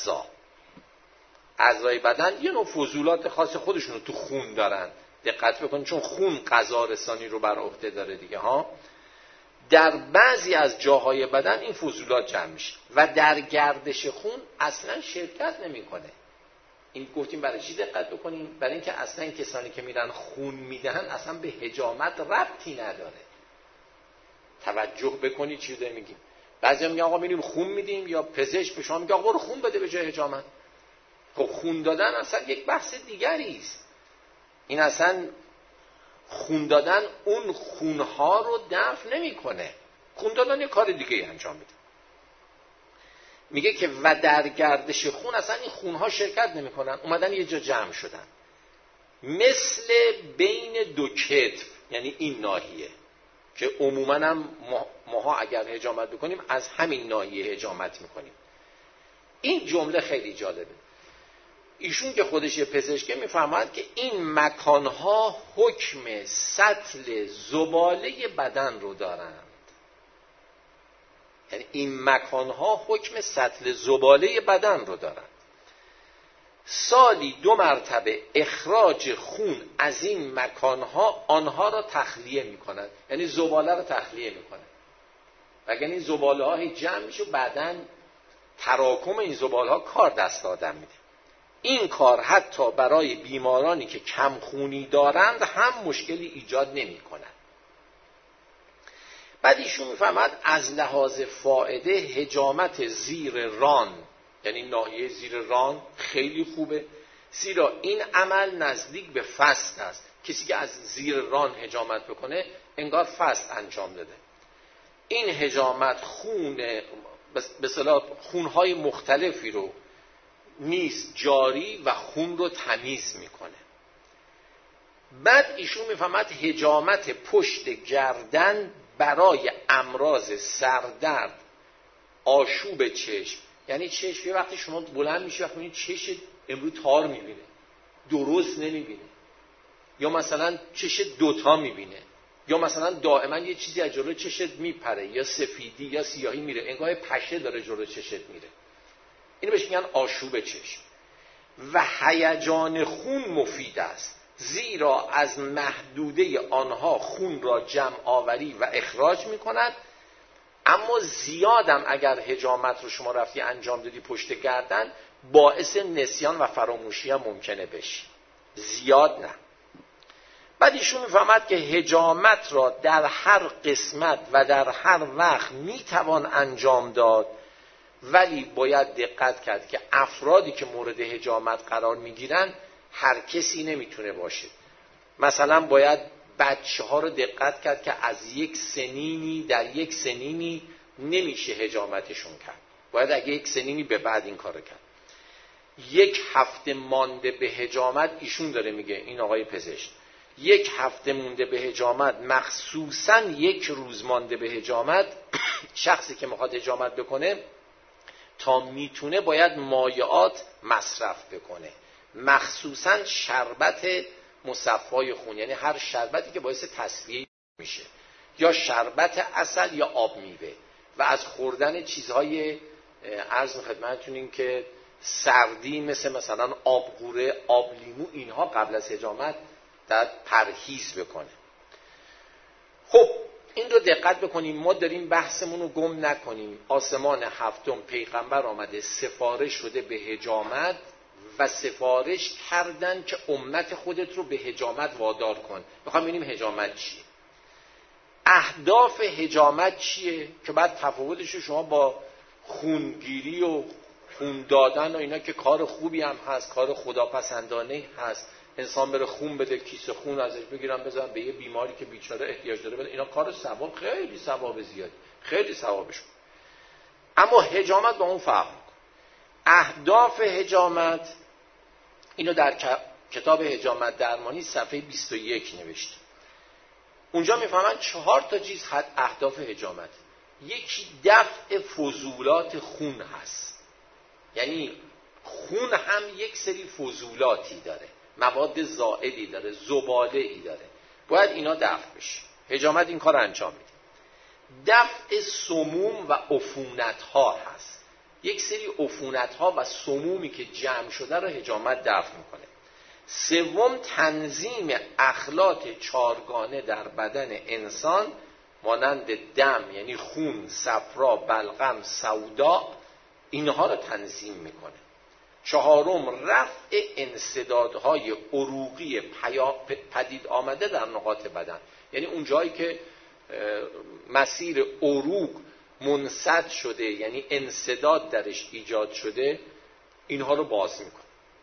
اعضای بدن یه نوع فضولات خاص خودشونو تو خون دارن. دقت بکنید چون خون غذا رسانی رو بر عهده داره دیگه ها. در بعضی از جاهای بدن این فضولات جمع میشه و در گردش خون اصلا شرکت نمیکنه. این گفتیم برای چی دقت بکنیم؟ برای اینکه اصلا این کسانی که میرن خون میدهن اصلا به حجامت ربطی نداره. توجه بکنید چی داریم میگیم. بعضیا میگن آقا میریم خون میدیم، یا پزشک به شما میگه آقا برو خون بده به جای حجامت. خب خون دادن اصلا یک بحث دیگری است. این اصلا خون دادن اون خونها رو دفع نمیکنه. خون دادن یه کار دیگه انجام میده. میگه که و در گردش خون اصلا این خونها شرکت نمیکنن، اومدن یه جا جمع شدن، مثل بین دو کتف، یعنی این ناحیه که عموما هم ماها اگر حجامت بکنیم از همین ناحیه حجامت میکنیم. این جمله خیلی جالبه. ایشون که خودش یه پزشکه میفهمد که این مکانها حکم سطل زباله بدن رو دارند. یعنی این مکانها حکم سطل زباله بدن رو دارند. سالی 2 مرتبه اخراج خون از این مکانها آنها را تخلیه میکنند. یعنی زباله را تخلیه میکنند. وگرنه این زباله ها جمع میشه و بعداً تراکم این زباله ها کار دست آدم میده. این کار حتی برای بیمارانی که کم خونی دارند هم مشکلی ایجاد نمی کند. بعد ایشون میفهمد از لحاظ فائده حجامت زیر ران، یعنی ناحیه زیر ران خیلی خوبه، زیرا این عمل نزدیک به فست است. کسی که از زیر ران حجامت بکنه انگار فست انجام داده. این حجامت خون به اصطلاح خونهای مختلفی رو نیست جاری و خون رو تمیز میکنه. بعد ایشون میفهمد حجامت پشت گردن برای امراض سردرد، آشوب چشم، یعنی چشم یه وقتی شما بلند میشه وقتی میبینید چشم امروز تار میبینه، درست نمیبینه، یا مثلا چشم دوتا میبینه، یا مثلا دائما یه چیزی از جلوی چشت میپره، یا سفیدی یا سیاهی میره، انگار پشه داره جلوی چشت میره، اینو بهش میگن آشوب چشم. و هیجان خون مفید است، زیرا از محدوده آنها خون را جمع آوری و اخراج میکند. اما زیادم اگر حجامت رو شما رفتی انجام دادی پشت گردن، باعث نسیان و فراموشی هم ممکنه بشی، زیاد نه. بعد ایشون میفهمد که حجامت را در هر قسمت و در هر وقت میتوان انجام داد، ولی باید دقت کرد که افرادی که مورد حجامت قرار میگیرن هر کسی نمیتونه باشه. مثلا باید بچه ها رو دقت کرد که از یک سنینی در یک سنینی نمیشه حجامتشون کرد، باید اگه یک سنینی به بعد این کار کرد. 1 هفته مانده به حجامت، ایشون داره میگه این آقای پزشک، 1 هفته مونده به حجامت، مخصوصا 1 روز مانده به حجامت، شخصی که میخواد حجامت بکنه تا میتونه باید مایعات مصرف بکنه، مخصوصا شربت مصفای خون، یعنی هر شربتی که باعث تصفیه میشه، یا شربت عسل یا آب میوه، و از خوردن چیزهای عرض خدمتتون این که سردی مثلا آب قوره، آب لیمو، اینها قبل از حجامت در پرهیز بکنه. خب این رو دقت بکنیم، ما داریم بحثمون رو گم نکنیم. آسمان هفتم پیغمبر آمده سفارش شده به حجامت و سفارش کردن که امت خودت رو به حجامت وادار کن. میخوام ببینیم حجامت چیه، اهداف حجامت چیه، که بعد تفاوتش رو شما با خونگیری و خون دادن و اینا که کار خوبی هم هست، کار خداپسندانه هست، انسان بره خون بده، کیسه خون ازش بگیرن بزنن به یه بیماری که بیچاره احتیاج داره بده، اینا کار ثواب، خیلی ثواب زیادی، خیلی ثوابشون. اما حجامت با اون فرق میکنه. اهداف حجامت اینو در کتاب حجامت درمانی صفحه 21 نوشته. اونجا میفهمن 4 تا چیز اهداف حجامت. یکی دفع فضولات خون هست، یعنی خون هم یک سری فضولاتی داره، مواد زائدی داره، زباله‌ای داره، باید اینا دفع بشه. حجامت این کار انجام میده. دفع سموم و عفونت ها هست، یک سری عفونت ها و سمومی که جمع شده رو حجامت دفع میکنه. سوم تنظیم اخلاط 4گانه در بدن انسان مانند دم، یعنی خون، صفرا، بلغم، سودا، اینها رو تنظیم میکنه. 4م رفع انسدادهای عروقی پدید آمده در نقاط بدن، یعنی اون جایی که مسیر عروق منسد شده، یعنی انسداد درش ایجاد شده، اینها رو باز میکنه.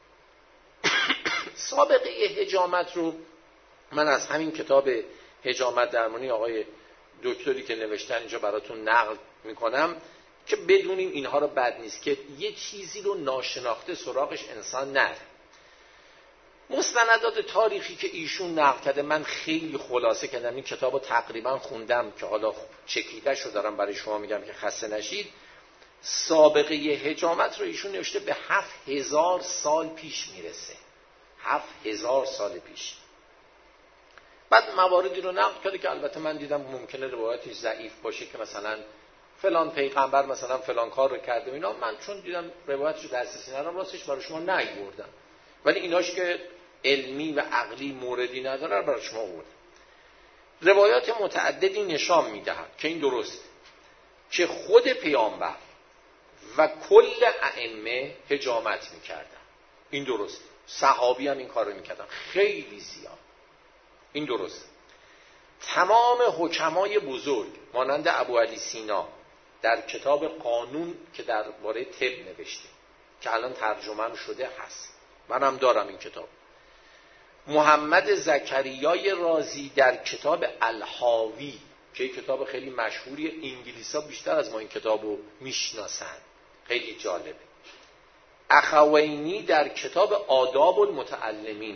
سابقه حجامت رو من از همین کتاب حجامت درمانی آقای دکتری که نوشتن اینجا براتون نقل میکنم که بدونیم اینها رو بد نیست که یه چیزی رو ناشناخته سراغش انسان نره. مستندات تاریخی که ایشون نقل کرده من خیلی خلاصه کردم، این کتاب رو تقریبا خوندم که حالا چکیده‌شو دارم برای شما میگم که خسته نشید. سابقه حجامت رو ایشون نوشته به 7000 سال پیش میرسه. 7000 سال پیش. بعد مواردی رو نقل کرده که البته من دیدم ممکنه روایتش ضعیف باشه که مثلا فلان پیغمبر مثلا فلان کار رو کرده. اینا من چون دیدم روایتش رو دسترسی ندارم راستش برای شما نگوردم، ولی ایناش که علمی و عقلی موردی نداره برای شما آوردم. روایات متعددی نشان میدهد که این درست، که خود پیامبر و کل ائمه حجامت میکردن. این درست. صحابی هم این کار رو میکردن، خیلی زیاد. این درست. تمام حکمای بزرگ مانند ابو علی سینا در کتاب قانون که درباره طب نوشته که الان ترجمه شده هست، منم دارم این کتاب. محمد زکریای رازی در کتاب الحاوی که کتاب خیلی مشهوری، انگلیسا بیشتر از ما این کتابو میشناسن، خیلی جالبه. اخوینی در کتاب آداب المتعلمین،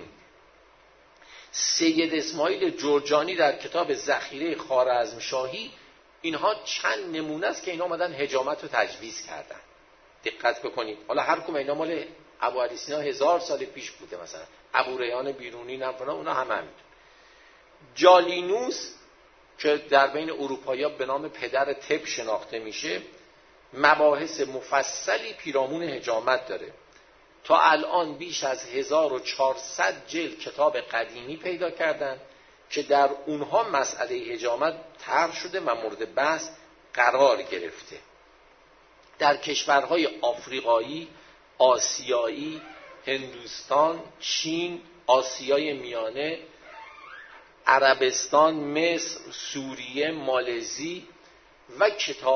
سید اسماعیل جرجانی در کتاب ذخیره خوارزمشاهی، اینها چند نمونه است که اینا اومدن حجامت رو تجویز کردن. دقت بکنید. حالا هر کدوم اینا مال ابو علی سینا 1000 سال پیش بوده، مثلا ابو ریحان بیرونی اونا همه همین. جالینوس که در بین اروپایی‌ها به نام پدر طب شناخته میشه، مباحث مفصلی پیرامون حجامت داره. تا الان بیش از 1400 جلد کتاب قدیمی پیدا کردن که در اونها مسئله حجامت طرح شده و مورد بحث قرار گرفته. در کشورهای آفریقایی، آسیایی، هندوستان، چین، آسیای میانه، عربستان، مصر، سوریه، مالزی و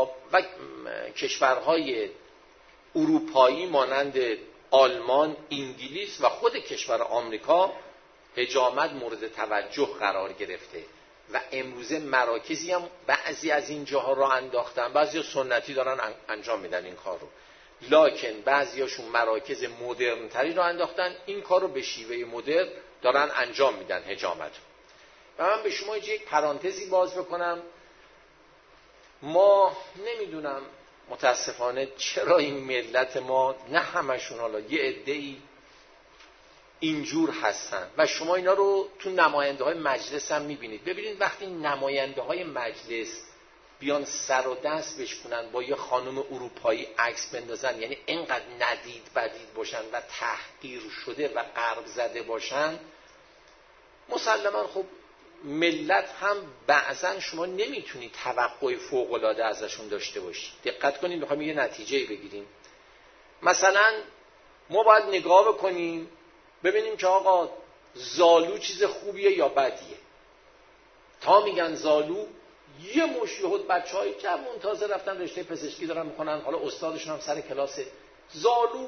کشورهای اروپایی مانند آلمان، انگلیس و خود کشور آمریکا حجامت مورد توجه قرار گرفته و امروزه مراکزی هم بعضی از این جاها را انداختن. بعضی سنتی دارن انجام میدن این کار رو، لکن بعضیاشون مراکز مدرن تری را انداختن، این کار رو به شیوه مدرن دارن انجام میدن حجامت. و من به شما یک پرانتزی باز بکنم. ما نمیدونم متاسفانه چرا این ملت ما، نه همشون، حالا یه عده‌ای اینجور هستن و شما اینا رو تو نماینده های مجلس هم میبینید. ببینید وقتی نماینده های مجلس بیان سر و دست بشکنن با یه خانم اروپایی عکس بندازن، یعنی اینقدر ندید بدید باشن و تحقیر شده و غرب زده باشن، مسلما خب ملت هم بعضا شما نمیتونید توقع فوق‌العاده ازشون داشته باشید. دقت کنید، میخوایم یه نتیجه بگیریم. مثلا ما باید نگاه بکنیم ببینیم که آقا زالو چیز خوبیه یا بدیه. تا میگن زالو، یه مشیهود بچهای جوان تازه رفتن رشته پزشکی دارن میکنن، حالا استادشون هم سر کلاس، زالو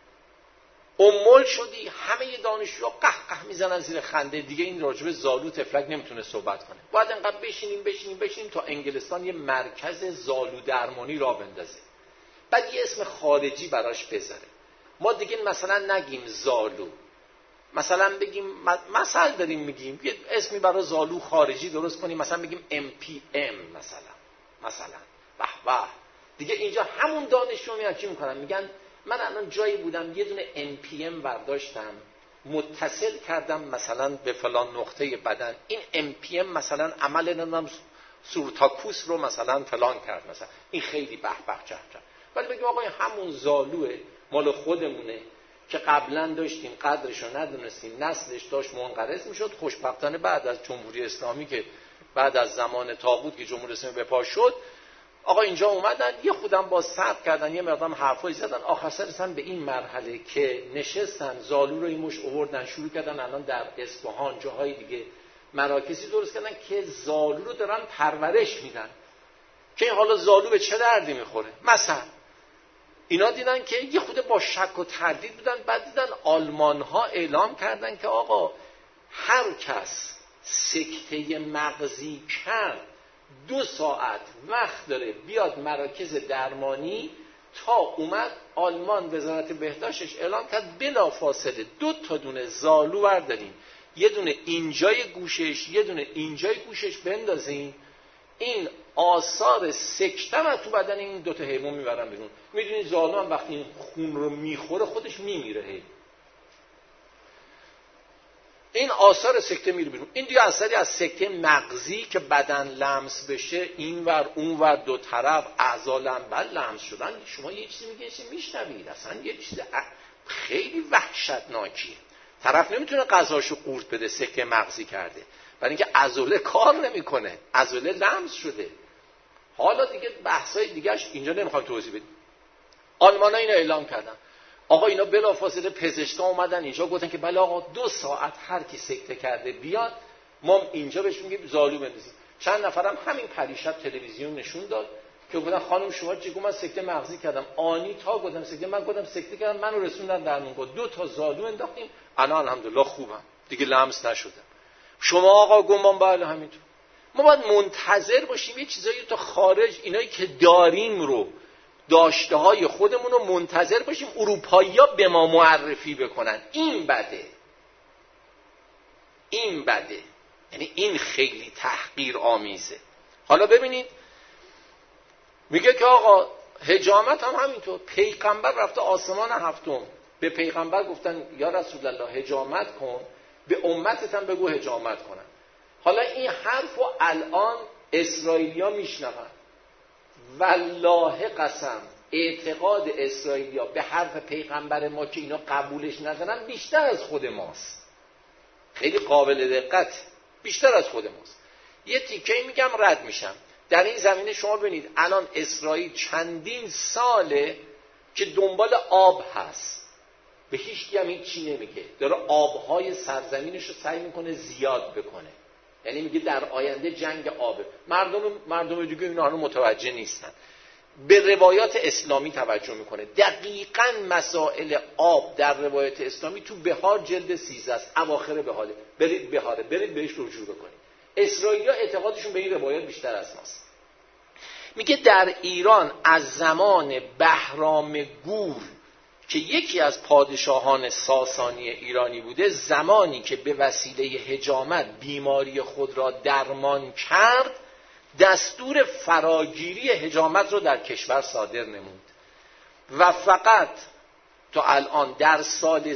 امول شدی، همه دانشجوها قهقه میزنن زیر خنده. دیگه این راجب زالو تفلک نمیتونه صحبت کنه. باید انقدر بشینیم تا انگلستان یه مرکز زالو درمانی را بندازه، بعد یه اسم خارجی براش بذاره. ما دیگه مثلا نگیم زالو، مثلا بگیم، مثلا داریم میگیم یه اسمی برای زالو خارجی درست کنیم، مثلا بگیم MPM مثلا به دیگه اینجا همون دانشجو میان چی میکنن؟ میگن من الان جایی بودم یه دونه MPM برداشتم متصل کردم مثلا به فلان نقطه بدن، این MPM مثلا عمل نمیدونم سورتاکوس رو مثلا فلان کرد، مثلا این خیلی به چه. ولی بگیم آقا همون زالوه مال خودمونه که قبلا داشتیم قدرش رو ندونستیم، نسلش داشت منقرض میشد. خوشبختانه بعد از جمهوری اسلامی که بعد از زمان طاغوت که جمهوری اسلامی به پا شد، آقا اینجا اومدن یه خودم با صبر کردن، یه مقدار حرفایی زدن، آخر سر رسیدن به این مرحله که نشستن زالو رو این مش آوردن شروع کردن الان در اصفهان جاهای دیگه مراکزی درست کردن که زالو رو دارن پرورش میدن که این حالا زالو به چه دردی میخوره. مثلا اینا دیدن که یه خود با شک و تردید بودن، بعد دیدن آلمان ها اعلام کردن که آقا هر کس سکته مغزی کرد 2 ساعت وقت داره بیاد مراکز درمانی. تا اومد آلمان وزارت بهداشتش اعلام کرد بلافاصله 2 دونه زالو بردارین، یه دونه اینجای گوشش یه دونه اینجای گوشش بندازین، این آثار سکته و تو بدن این دوتا حیوان میبرن بیرون. میدونید زالو هم وقتی این خون رو میخوره خودش میمیره. این آثار سکته میره بیرون. این دیگه اثری از سکته مغزی که بدن لمس بشه، اینور اونور دو طرف اعضا لمس شدن. شما یه چیزی میشنوید، اصلا یه چیز خیلی وحشتناکیه. طرف نمیتونه غذاشو قورت بده، سکته مغزی کرده، برای اینکه عضله کار نمیکنه، عضله لمس شده. حالا دیگه بحثای دیگهش اینجا نمیخوام توضیح بدیم. آلمان‌ها اینو اعلام کردن. آقا اینا بلافاصله پزشکا اومدن اینجا گفتن که بله آقا 2 ساعت هر کی سکته کرده بیاد، ما اینجا بهش میگیم زالو بندازیم. چند نفرم همین پریشب تلویزیون نشون داد که گفتن خانم شما چی؟ گفتم من سکته مغزی کردم. آنی تا گفتم سکته، من گفتم سکته کردم، منو رسوندن درمونگاه، 2 تا زالو انداختیم، الان الحمدلله خوبم، دیگه لمس نشدم. شما آقا گمان بله همینطور. ما باید منتظر باشیم یه چیزایی تا خارج، اینایی که داریم رو، داشته های خودمون رو منتظر باشیم اروپایی‌ها به ما معرفی بکنن. این بده، این بده، یعنی این خیلی تحقیر آمیزه. حالا ببینید میگه که آقا حجامت هم همینطور. پیغمبر رفته آسمان هفتم، به پیغمبر گفتن یا رسول الله حجامت کن، به امتت هم بگو حجامت کنن. حالا این حرف رو الان اسرائیلیا میشنون. والله قسم اعتقاد اسرائیلیا به حرف پیغمبر ما که اینا قبولش ندارن بیشتر از خود ماست. خیلی قابل دقت، بیشتر از خود ماست. یه تیکه میگم رد میشم. در این زمینه شما ببینید الان اسرائیل چندین ساله که دنبال آب هست، به هیچ کی هم هیچی نمیگه، داره آبهای سرزمینش رو سعی میکنه زیاد بکنه. یعنی میگه در آینده جنگ آبه. مردم دیگه اینا رو متوجه نیستن. به روایات اسلامی توجه میکنه. دقیقاً مسائل آب در روایات اسلامی تو بهار جلد 13 است، اواخر بهاره. برید بهاره، برید بهش رجوع بکنید. اسرائیلی‌ها اعتقادشون به این روایات بیشتر از ماست. میگه در ایران از زمان بهرام گور که یکی از پادشاهان ساسانی ایرانی بوده، زمانی که به وسیله حجامت بیماری خود را درمان کرد، دستور فراگیری حجامت رو در کشور صادر نمود و فقط تا الان در سال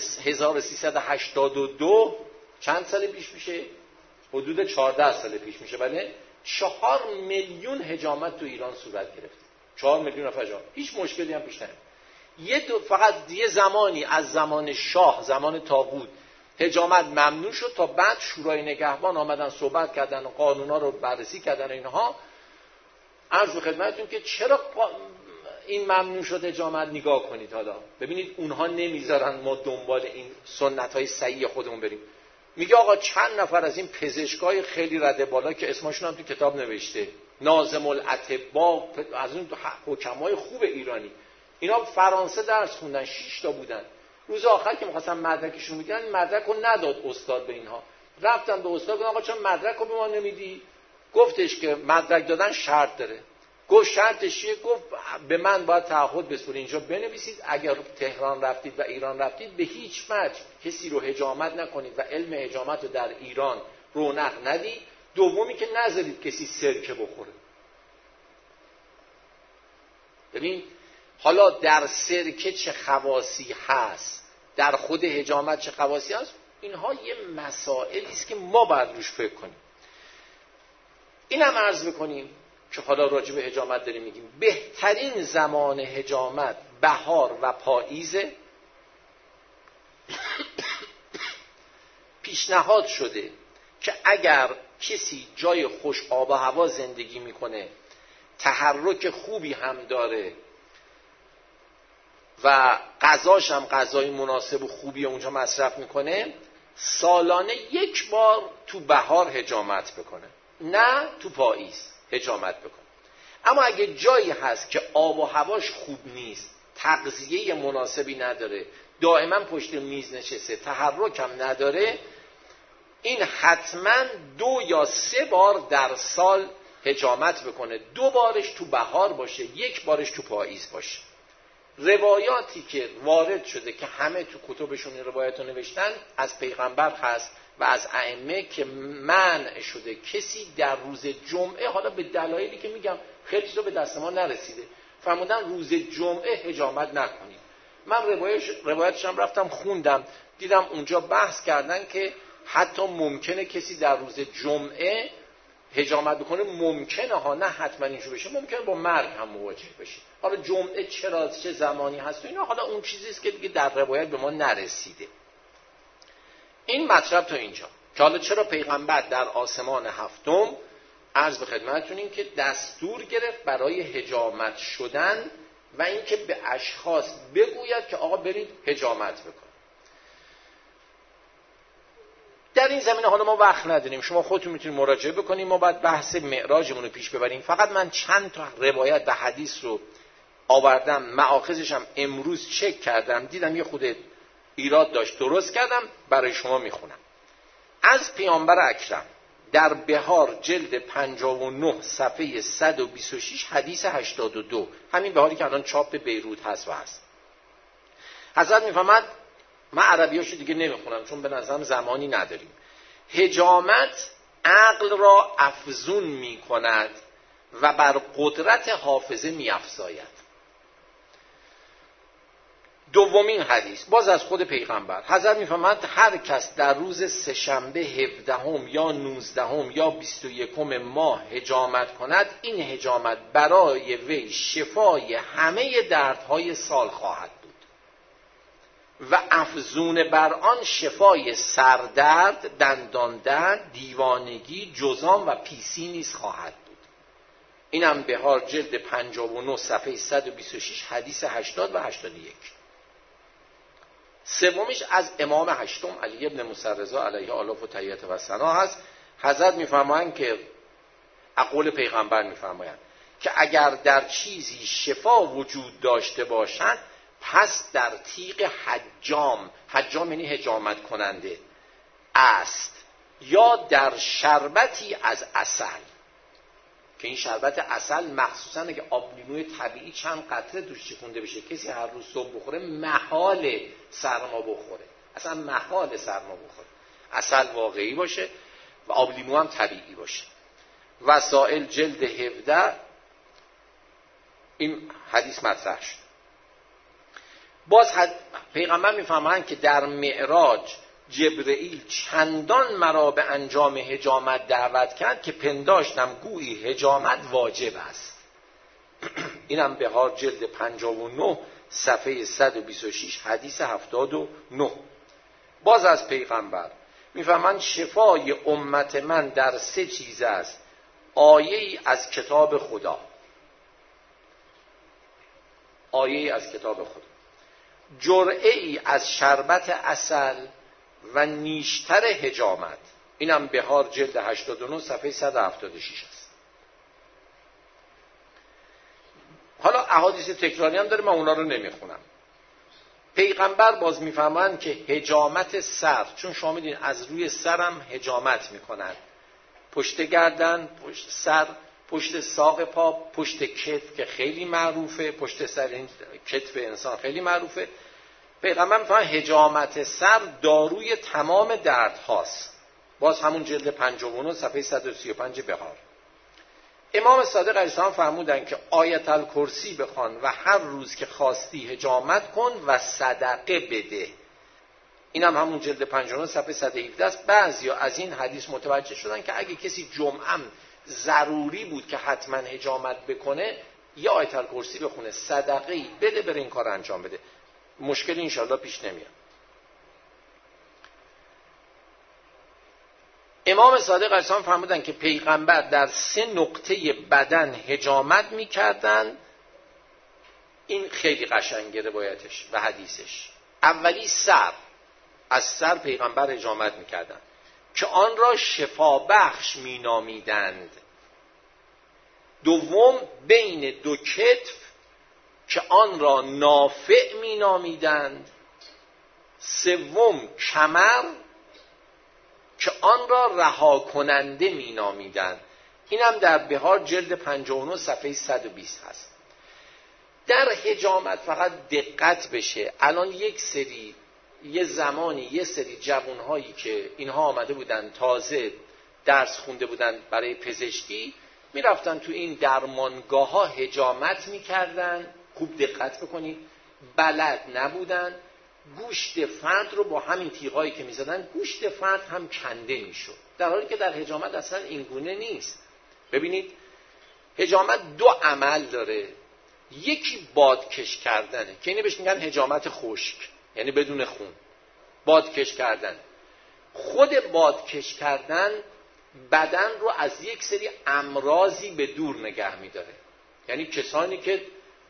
1382 چند سال پیش میشه؟ حدود 14 سال پیش میشه. بله 4 میلیون حجامت تو ایران صورت گرفت. 4 میلیون نفر حجامت، هیچ مشکلی هم پیش نیامد. فقط یه زمانی از زمان شاه، زمان طاغوت، حجامت ممنوع شد تا بعد شورای نگهبان آمدن صحبت کردن و قانونا رو بررسی کردن. اینها عرض به خدمتتون که چرا این ممنوع شد حجامت، نگاه کنید حالا ببینید اونها نمیذارن ما دنبال این سنت‌های صحیح خودمون بریم. میگه آقا چند نفر از این پزشکای خیلی رده بالا که اسمشون هم تو کتاب نوشته، ناظم الاطباء، از اون حکمای خوب ایرانی، اینا فرانسه درس خوندن، 6 تا بودن. روز آخر که می‌خواستن مدرکشون میدن، مدرک رو نداد استاد به اینها. رفتن به استاد گفتن آقا چرا مدرک رو به ما نمیدی؟ گفتش که مدرک دادن شرط داره. گفت شرطش چیه؟ گفت به من باید تعهد بسپرید اینجا بنویسید اگر تهران رفتید و ایران رفتید به هیچ وجه کسی رو حجامت نکنید و علم حجامت رو در ایران رونق ندید. دومی که نذارید کسی سرکه بخوره. ببین حالا در سرکه چه خواصی هست، در خود حجامت چه خواصی هست، اینها یه مسائلی است که ما باید روش فکر کنیم. اینم عرض بکنیم که حالا راجع به حجامت داریم میگیم. بهترین زمان حجامت بهار و پاییزه. پیشنهاد شده که اگر کسی جای خوش آب و هوا زندگی میکنه، تحرک خوبی هم داره و غذاش هم غذای مناسب و خوبی اونجا مصرف میکنه، سالانه 1 بار تو بهار حجامت بکنه، نه تو پاییز حجامت بکنه. اما اگه جایی هست که آب و هواش خوب نیست، تغذیه مناسبی نداره، دائما پشت میز نشسته، تحرک هم نداره، این حتما 2 یا 3 بار در سال حجامت بکنه. 2 بارش تو بهار باشه، 1 بارش تو پاییز باشه. روایاتی که وارد شده که همه تو کتبشون این روایت رو نوشتن از پیغمبر هست و از ائمه که منع شده کسی در روز جمعه، حالا به دلایلی که میگم خیلی چیزا به دست ما نرسیده، فرمودن روز جمعه حجامت نکنید. من روایتش هم رفتم خوندم، دیدم اونجا بحث کردن که حتی ممکنه کسی در روز جمعه حجامت بکنه، ممکنه ها، نه حتما اینجور بشه، ممکنه با مرگ هم مواجه بشه. حالا جمعه چرا، چه زمانی هست و اینا، حالا اون چیزیست که دیگه در روایت به ما نرسیده. این مطلب تا اینجا که حالا چرا پیغمبر در آسمان هفتم عرض به خدمتتون این که دستور گرفت برای حجامت شدن و اینکه به اشخاص بگوید که آقا برید حجامت بکن. در این زمینه حالا ما وقت نداریم، شما خودتون میتونید مراجعه بکنید، ما باید بحث معراجمون رو پیش ببریم. فقط من چند تا روایت و حدیث رو آوردم، مآخذش هم امروز چک کردم، دیدم یه خود ایراد داشت، درست کردم، برای شما میخونم. از پیامبر اکرم در بهار جلد 59 صفحه 126 حدیث 82، همین بهاری که الان چاپ بیروت هست و هست. حضرت میفرماد، من عربیاشو دیگه نمیخونم چون به نظرم زمانی نداریم، حجامت عقل را افزون میکند و بر قدرت حافظه میافزاید. دومین حدیث باز از خود پیغمبر، حضرت میفرماد هر کس در روز سه‌شنبه 17 یا 19 یا 21 ماه حجامت کند، این حجامت برای وی شفای همه دردهای سال خواهد بود و افزون بر آن شفای سردرد، دندان درد، دیوانگی، جذام و پیسی نیز خواهد بود. اینم بهار جلد 59 صفحه 126 حدیث 80 و 81. سومیش از امام هشتم علی ابن موسی رضا علیه آلاف و تحیت و ثنا هست. حضرت میفرمایند که اقوال پیغمبر میفرمایند که اگر در چیزی شفا وجود داشته باشد، پس در تیغ حجام یعنی حجامت کننده است، یا در شربتی از عسل، که این شربت عسل مخصوصا اگه آب لیموی طبیعی چند قطره توش چکونده بشه، کسی هر روز صبح بخوره محال سرما بخوره، اصلا محال سرما بخوره، عسل واقعی باشه و آب لیمو هم طبیعی باشه. وسائل جلد 17 این حدیث مطرح شد. باز پیغمبر میفهمند که در معراج جبرئیل چندان مرا به انجام حجامت دعوت کرد که پنداشتم گویی حجامت واجب است. اینم بهار جلد 59 صفحه 126 حدیث 79. باز از پیغمبر میفهمند شفای امت من در 3 چیز است: آیه‌ای از کتاب خدا، آیه‌ای از کتاب خدا، جرعه‌ای از شربت عسل و نیشتر حجامت. اینم بهار جلد 89 صفحه 176 است. حالا احادیث تکراری هم داره، من اونا رو نمیخونم. پیغمبر باز میفهمند که حجامت سر، چون شما میدین از روی سرم حجامت میکنن، پشت گردن، پشت سر، پشت ساق پا، پشت کتف که خیلی معروفه، پشت سر این کتف انسان خیلی معروفه. پیغمبر میفهمند حجامت سر داروی تمام درد هاست. باز همون جلد 59 صفحه 135 بهار. امام صادق علیه السلام فرمودن که آیت الکرسی بخوان و هر روز که خواستی حجامت کن و صدقه بده. اینم همون جلد 59 صفحه 117 است. بعضیا از این حدیث متوجه شدن که اگه کسی جمعه ضروری بود که حتما حجامت بکنه، یا آیت الکرسی بخونه، صدقه‌ای بده، بره این کار انجام بده، مشکلی انشالله پیش نمیاد. امام صادق علیه السلام فرمودن که پیغمبر در 3 نقطه بدن حجامت میکردن. این خیلی قشنگه روایتش و حدیثش. اولی سر، از سر پیغمبر حجامت میکردن که آن را شفا بخش مینامیدند. دوم بین 2 کتف که آن را نافع مینامیدند. سوم کمر که آن را رها کننده مینامیدند. اینم در بهار جلد 59 صفحه 120 هست. در حجامت فقط دقت بشه، الان یک سری یه زمانی یه سری جوانهایی که اینها آمده بودن تازه درس خونده بودن برای پزشکی، میرفتن تو این درمانگاه ها حجامت میکردن. خوب دقت بکنید، بلد نبودن. گوشت فرد رو با همین تیغایی که میزدن گوشت فرد هم کنده میشد، در حالی که در حجامت اصلا این گونه نیست. ببینید حجامت دو عمل داره. یکی بادکش کردنه که اینه بهش میگن حجامت خشک، یعنی بدون خون بادکش کردن. خود بادکش کردن بدن رو از یک سری امراضی به دور نگه میداره. یعنی کسانی که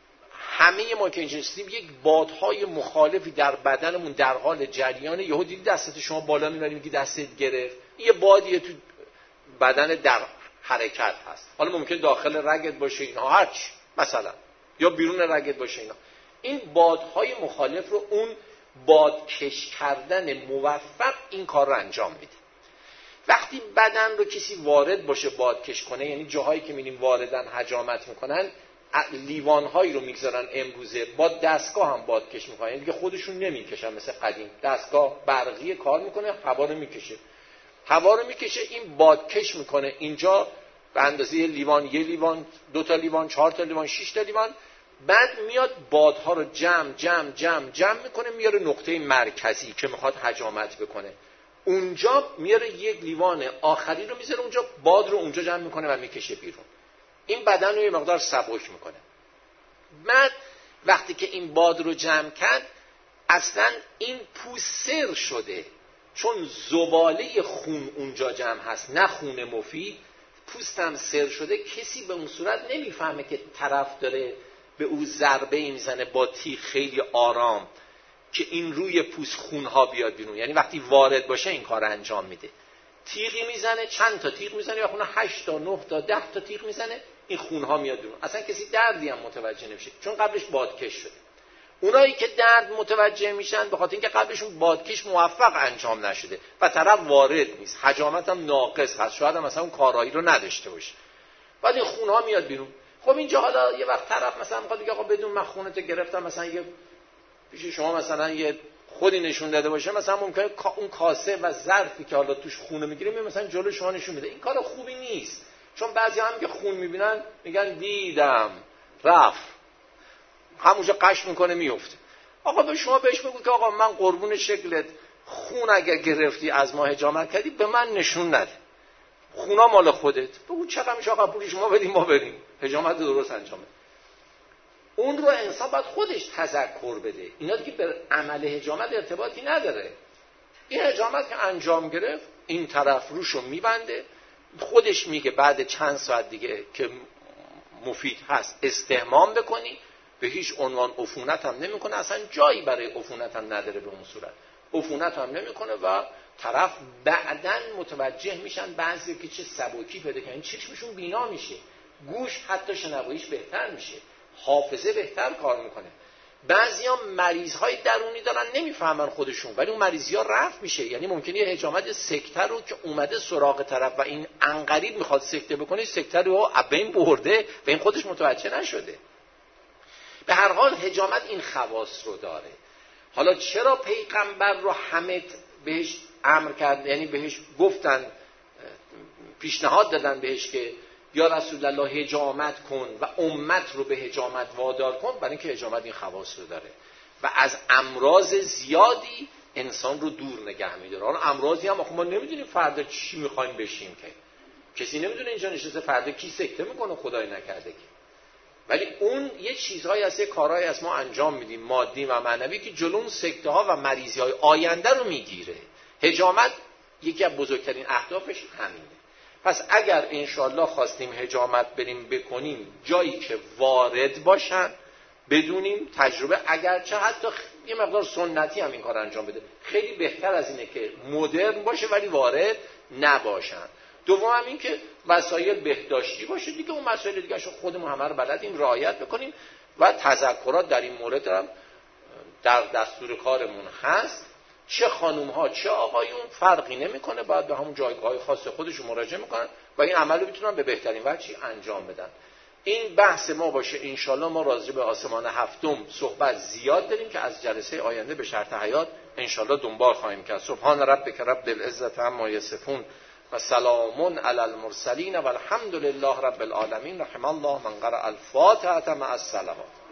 همه ما که اینجا هستیم یک بادهای مخالفی در بدنمون در حال جریانه، یهو دیدی دستت شما بالا میبری میگی دستت گرفت، یه بادیه تو بدن در حرکت هست. حالا ممکن داخل رگت باشه اینا هرچی مثلا، یا بیرون رگت باشه اینا. این بادهای مخالف رو اون بادکش کردن موفق این کار رو انجام میده. وقتی بدن رو کسی وارد باشه بادکش کنه، یعنی جاهایی که می‌بینیم واردن حجامت میکنن، لیوان‌هایی رو میگذارن امروزه با دستگاه هم بادکش میکنن، یعنی دیگه خودشون نمیکشن مثل قدیم، دستگاه برقی کار میکنه، هوا رو میکشه، این بادکش میکنه اینجا به اندازه یه لیوان، 2 تا لیوان، 4 تا لیوان، 6 تا لیوان. بعد میاد بادها رو جمع میکنه، میاره نقطه مرکزی که میخواد حجامت بکنه. اونجا میاره یک لیوان آخری رو میذاره اونجا، باد رو اونجا جمع میکنه و میکشه بیرون. این بدن رو یه مقدار سبک میکنه. بعد وقتی که این باد رو جمع کرد، اصلا این پوست سر شده، چون زباله خون اونجا جمع هست نه خون مفید، پوست هم سر شده. کسی به اون صورت نمیفهمه که طرف داره به او ضربه میزنه با تیغ خیلی آرام که این روی پوست خونها بیاد بیرون. یعنی وقتی وارد باشه این کار انجام میده. تیغی میزنه، چند تا تیغ میزنه، یا خونه 8 تا 9 تا 10 تا تیغ میزنه، این خونها میاد بیرون. اصلا کسی دردی هم متوجه نمیشه چون قبلش بادکش شده. اونایی که درد متوجه میشن به خاطر اینکه قبلشون بادکش موفق انجام نشده و طرف وارد نیست، حجامت هم ناقص هست، شاید هم مثلا اون کارایی رو نداشته باشه، بعد این خونها میاد بیرون. خب اینجا حالا یه وقت طرف مثلا میخواد بگه آقا بدون من خونتو گرفتم، مثلا یه پیش شما مثلا یه خودی نشون داده باشه، مثلا ممکنه اون کاسه و ظرفی که حالا توش خونه میگیره مثلا جلو شما نشون میده. این کار خوبی نیست، چون بعضی هم که خون میبینن میگن دیدم رفت، همونجا قش میکنه میفته. آقا به شما بهش بگو که آقا من قربون شکلت، خون اگر گرفتی از ما حجامت کردی به من نشون نده، خونا مال خودت. بگو چقدر میشه آقا پولی شما بدیم ما بریم حجامت درست انجام بده. اون رو انسان باید خودش تذکر بده. اینا دیگه به عمل حجامت ارتباطی نداره. این حجامت که انجام گرفت، این طرف روشو میبنده، خودش میگه بعد چند ساعت دیگه که مفید هست استحمام بکنی، به هیچ عنوان عفونت هم نمیکنه، اصلا جایی برای عفونت هم نداره، به اون صورت عفونت هم نمیکنه و طرف بعداً متوجه میشن بعضی که چه سبکی پیدا کردن، چشمشون بینا میشه، گوش حتی شنواییش بهتر میشه، حافظه بهتر کار میکنه. بعضیا مریض‌های درونی دارن نمیفهمن خودشون، ولی اون مریضی‌ها رفع میشه. یعنی ممکنه یه حجامت سکته رو که اومده سراغ طرف و این عنقریب میخواد سکته بکنه، سکته رو بین برده و این خودش متوجه نشده. به هر حال حجامت این خواص رو داره. حالا چرا پیغمبر رو همه بهش امر کرد، یعنی بهش گفتن، پیشنهاد دادن بهش که یا رسول الله حجامت کن و امت رو به حجامت وادار کن؟ برای اینکه حجامت این خواص رو داره و از امراض زیادی انسان رو دور نگه می‌داره. حالا امراضی هم ما نمیدونیم فردا چی می‌خوایم بشیم، که کسی نمیدونه اینجا نشسته فردا کی سکته میکنه، خدای نکرده که. ولی اون یه چیزهایی هست، یه کارهایی هست ما انجام میدیم مادی و معنوی که جلو سکته ها و مریضی های آینده رو میگیره. حجامت یکی از بزرگترین اهدافش همینه. پس اگر انشالله خواستیم حجامت بریم بکنیم جایی که وارد باشن، بدونیم تجربه، اگرچه حتی یه مقدار سنتی هم این کار انجام بده، خیلی بهتر از اینه که مدرن باشه ولی وارد نباشن. دوم هم این که وسایل بهداشتی باشه دیگه، اون مسائل دیگه شو خودمون همه رو بلدیم رعایت بکنیم و تذکرات در این مورد هم در دستور کارمون هست. چه خانوم ها چه آقایون فرقی نمیکنه، باید به همون جایگاه های خاص خودشون مراجعه میکنن و این عمل رو میتونن به بهترین وجهی انجام بدن. این بحث ما باشه انشالله. ما راجع به آسمان هفتم صحبت زیاد داریم که از جلسه آینده به شرط حیات انشالله دنبال خواهیم کرد. سبحان ربک رب العزة عما یصفون و سلام علی المرسلین و الحمد لله رب العالمین. رحم الله من قرأ الفاتحة مع الصلوات.